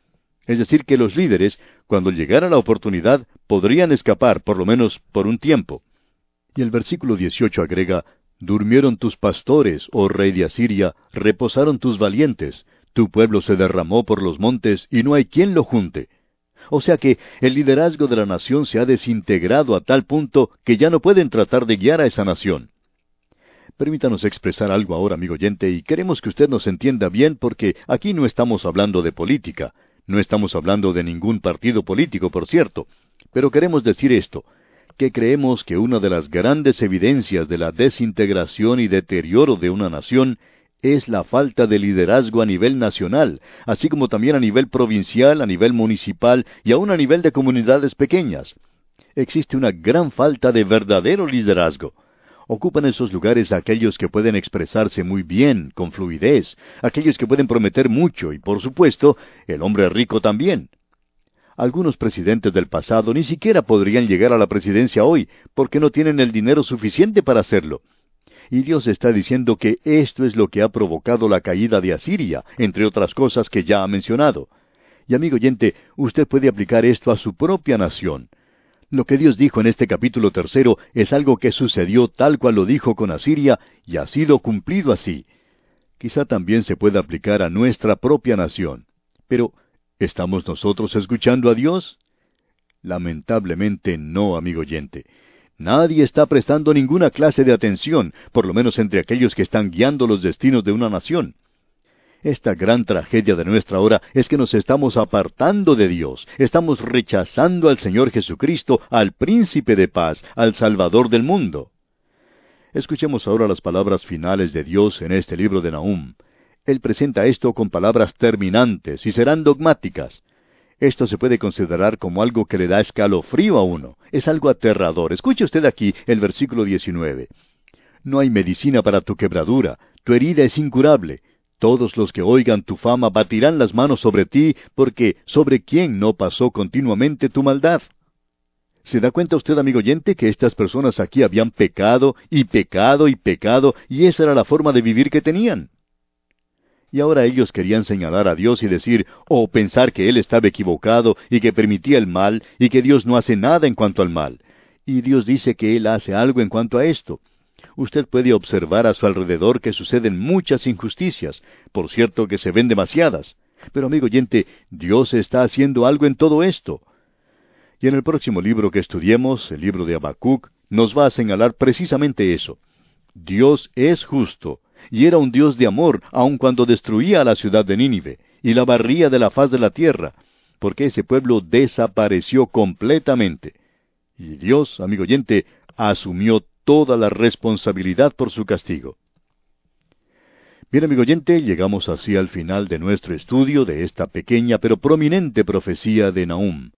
Es decir, que los líderes, cuando llegara la oportunidad, podrían escapar, por lo menos por un tiempo. Y el versículo 18 agrega, Durmieron tus pastores, oh rey de Asiria, reposaron tus valientes, tu pueblo se derramó por los montes, y no hay quien lo junte. O sea que el liderazgo de la nación se ha desintegrado a tal punto que ya no pueden tratar de guiar a esa nación. Permítanos expresar algo ahora, amigo oyente, y queremos que usted nos entienda bien porque aquí no estamos hablando de política. No estamos hablando de ningún partido político, por cierto, pero queremos decir esto, que creemos que una de las grandes evidencias de la desintegración y deterioro de una nación es la falta de liderazgo a nivel nacional, así como también a nivel provincial, a nivel municipal y aún a nivel de comunidades pequeñas. Existe una gran falta de verdadero liderazgo. Ocupan esos lugares aquellos que pueden expresarse muy bien, con fluidez, aquellos que pueden prometer mucho y, por supuesto, el hombre rico también. Algunos presidentes del pasado ni siquiera podrían llegar a la presidencia hoy, porque no tienen el dinero suficiente para hacerlo. Y Dios está diciendo que esto es lo que ha provocado la caída de Asiria, entre otras cosas que ya ha mencionado. Y amigo oyente, usted puede aplicar esto a su propia nación. Lo que Dios dijo en este capítulo 3 es algo que sucedió tal cual lo dijo con Asiria y ha sido cumplido así. Quizá también se pueda aplicar a nuestra propia nación. Pero, ¿estamos nosotros escuchando a Dios? Lamentablemente no, amigo oyente. Nadie está prestando ninguna clase de atención, por lo menos entre aquellos que están guiando los destinos de una nación. Esta gran tragedia de nuestra hora es que nos estamos apartando de Dios, estamos rechazando al Señor Jesucristo, al Príncipe de Paz, al Salvador del mundo. Escuchemos ahora las palabras finales de Dios en este libro de Nahum. Él presenta esto con palabras terminantes y serán dogmáticas. Esto se puede considerar como algo que le da escalofrío a uno. Es algo aterrador. Escuche usted aquí el versículo 19. No hay medicina para tu quebradura, tu herida es incurable. Todos los que oigan tu fama batirán las manos sobre ti, porque ¿sobre quién no pasó continuamente tu maldad? ¿Se da cuenta usted, amigo oyente, que estas personas aquí habían pecado y pecado y pecado, y esa era la forma de vivir que tenían? Y ahora ellos querían señalar a Dios y decir, o pensar que Él estaba equivocado y que permitía el mal, y que Dios no hace nada en cuanto al mal. Y Dios dice que Él hace algo en cuanto a esto. Usted puede observar a su alrededor que suceden muchas injusticias, por cierto que se ven demasiadas. Pero amigo oyente, Dios está haciendo algo en todo esto. Y en el próximo libro que estudiemos, el libro de Habacuc, nos va a señalar precisamente eso. Dios es justo, y era un Dios de amor, aun cuando destruía a la ciudad de Nínive, y la barría de la faz de la tierra, porque ese pueblo desapareció completamente. Y Dios, amigo oyente, asumió toda la responsabilidad por su castigo. Bien, amigo oyente, llegamos así al final de nuestro estudio de esta pequeña pero prominente profecía de Nahum.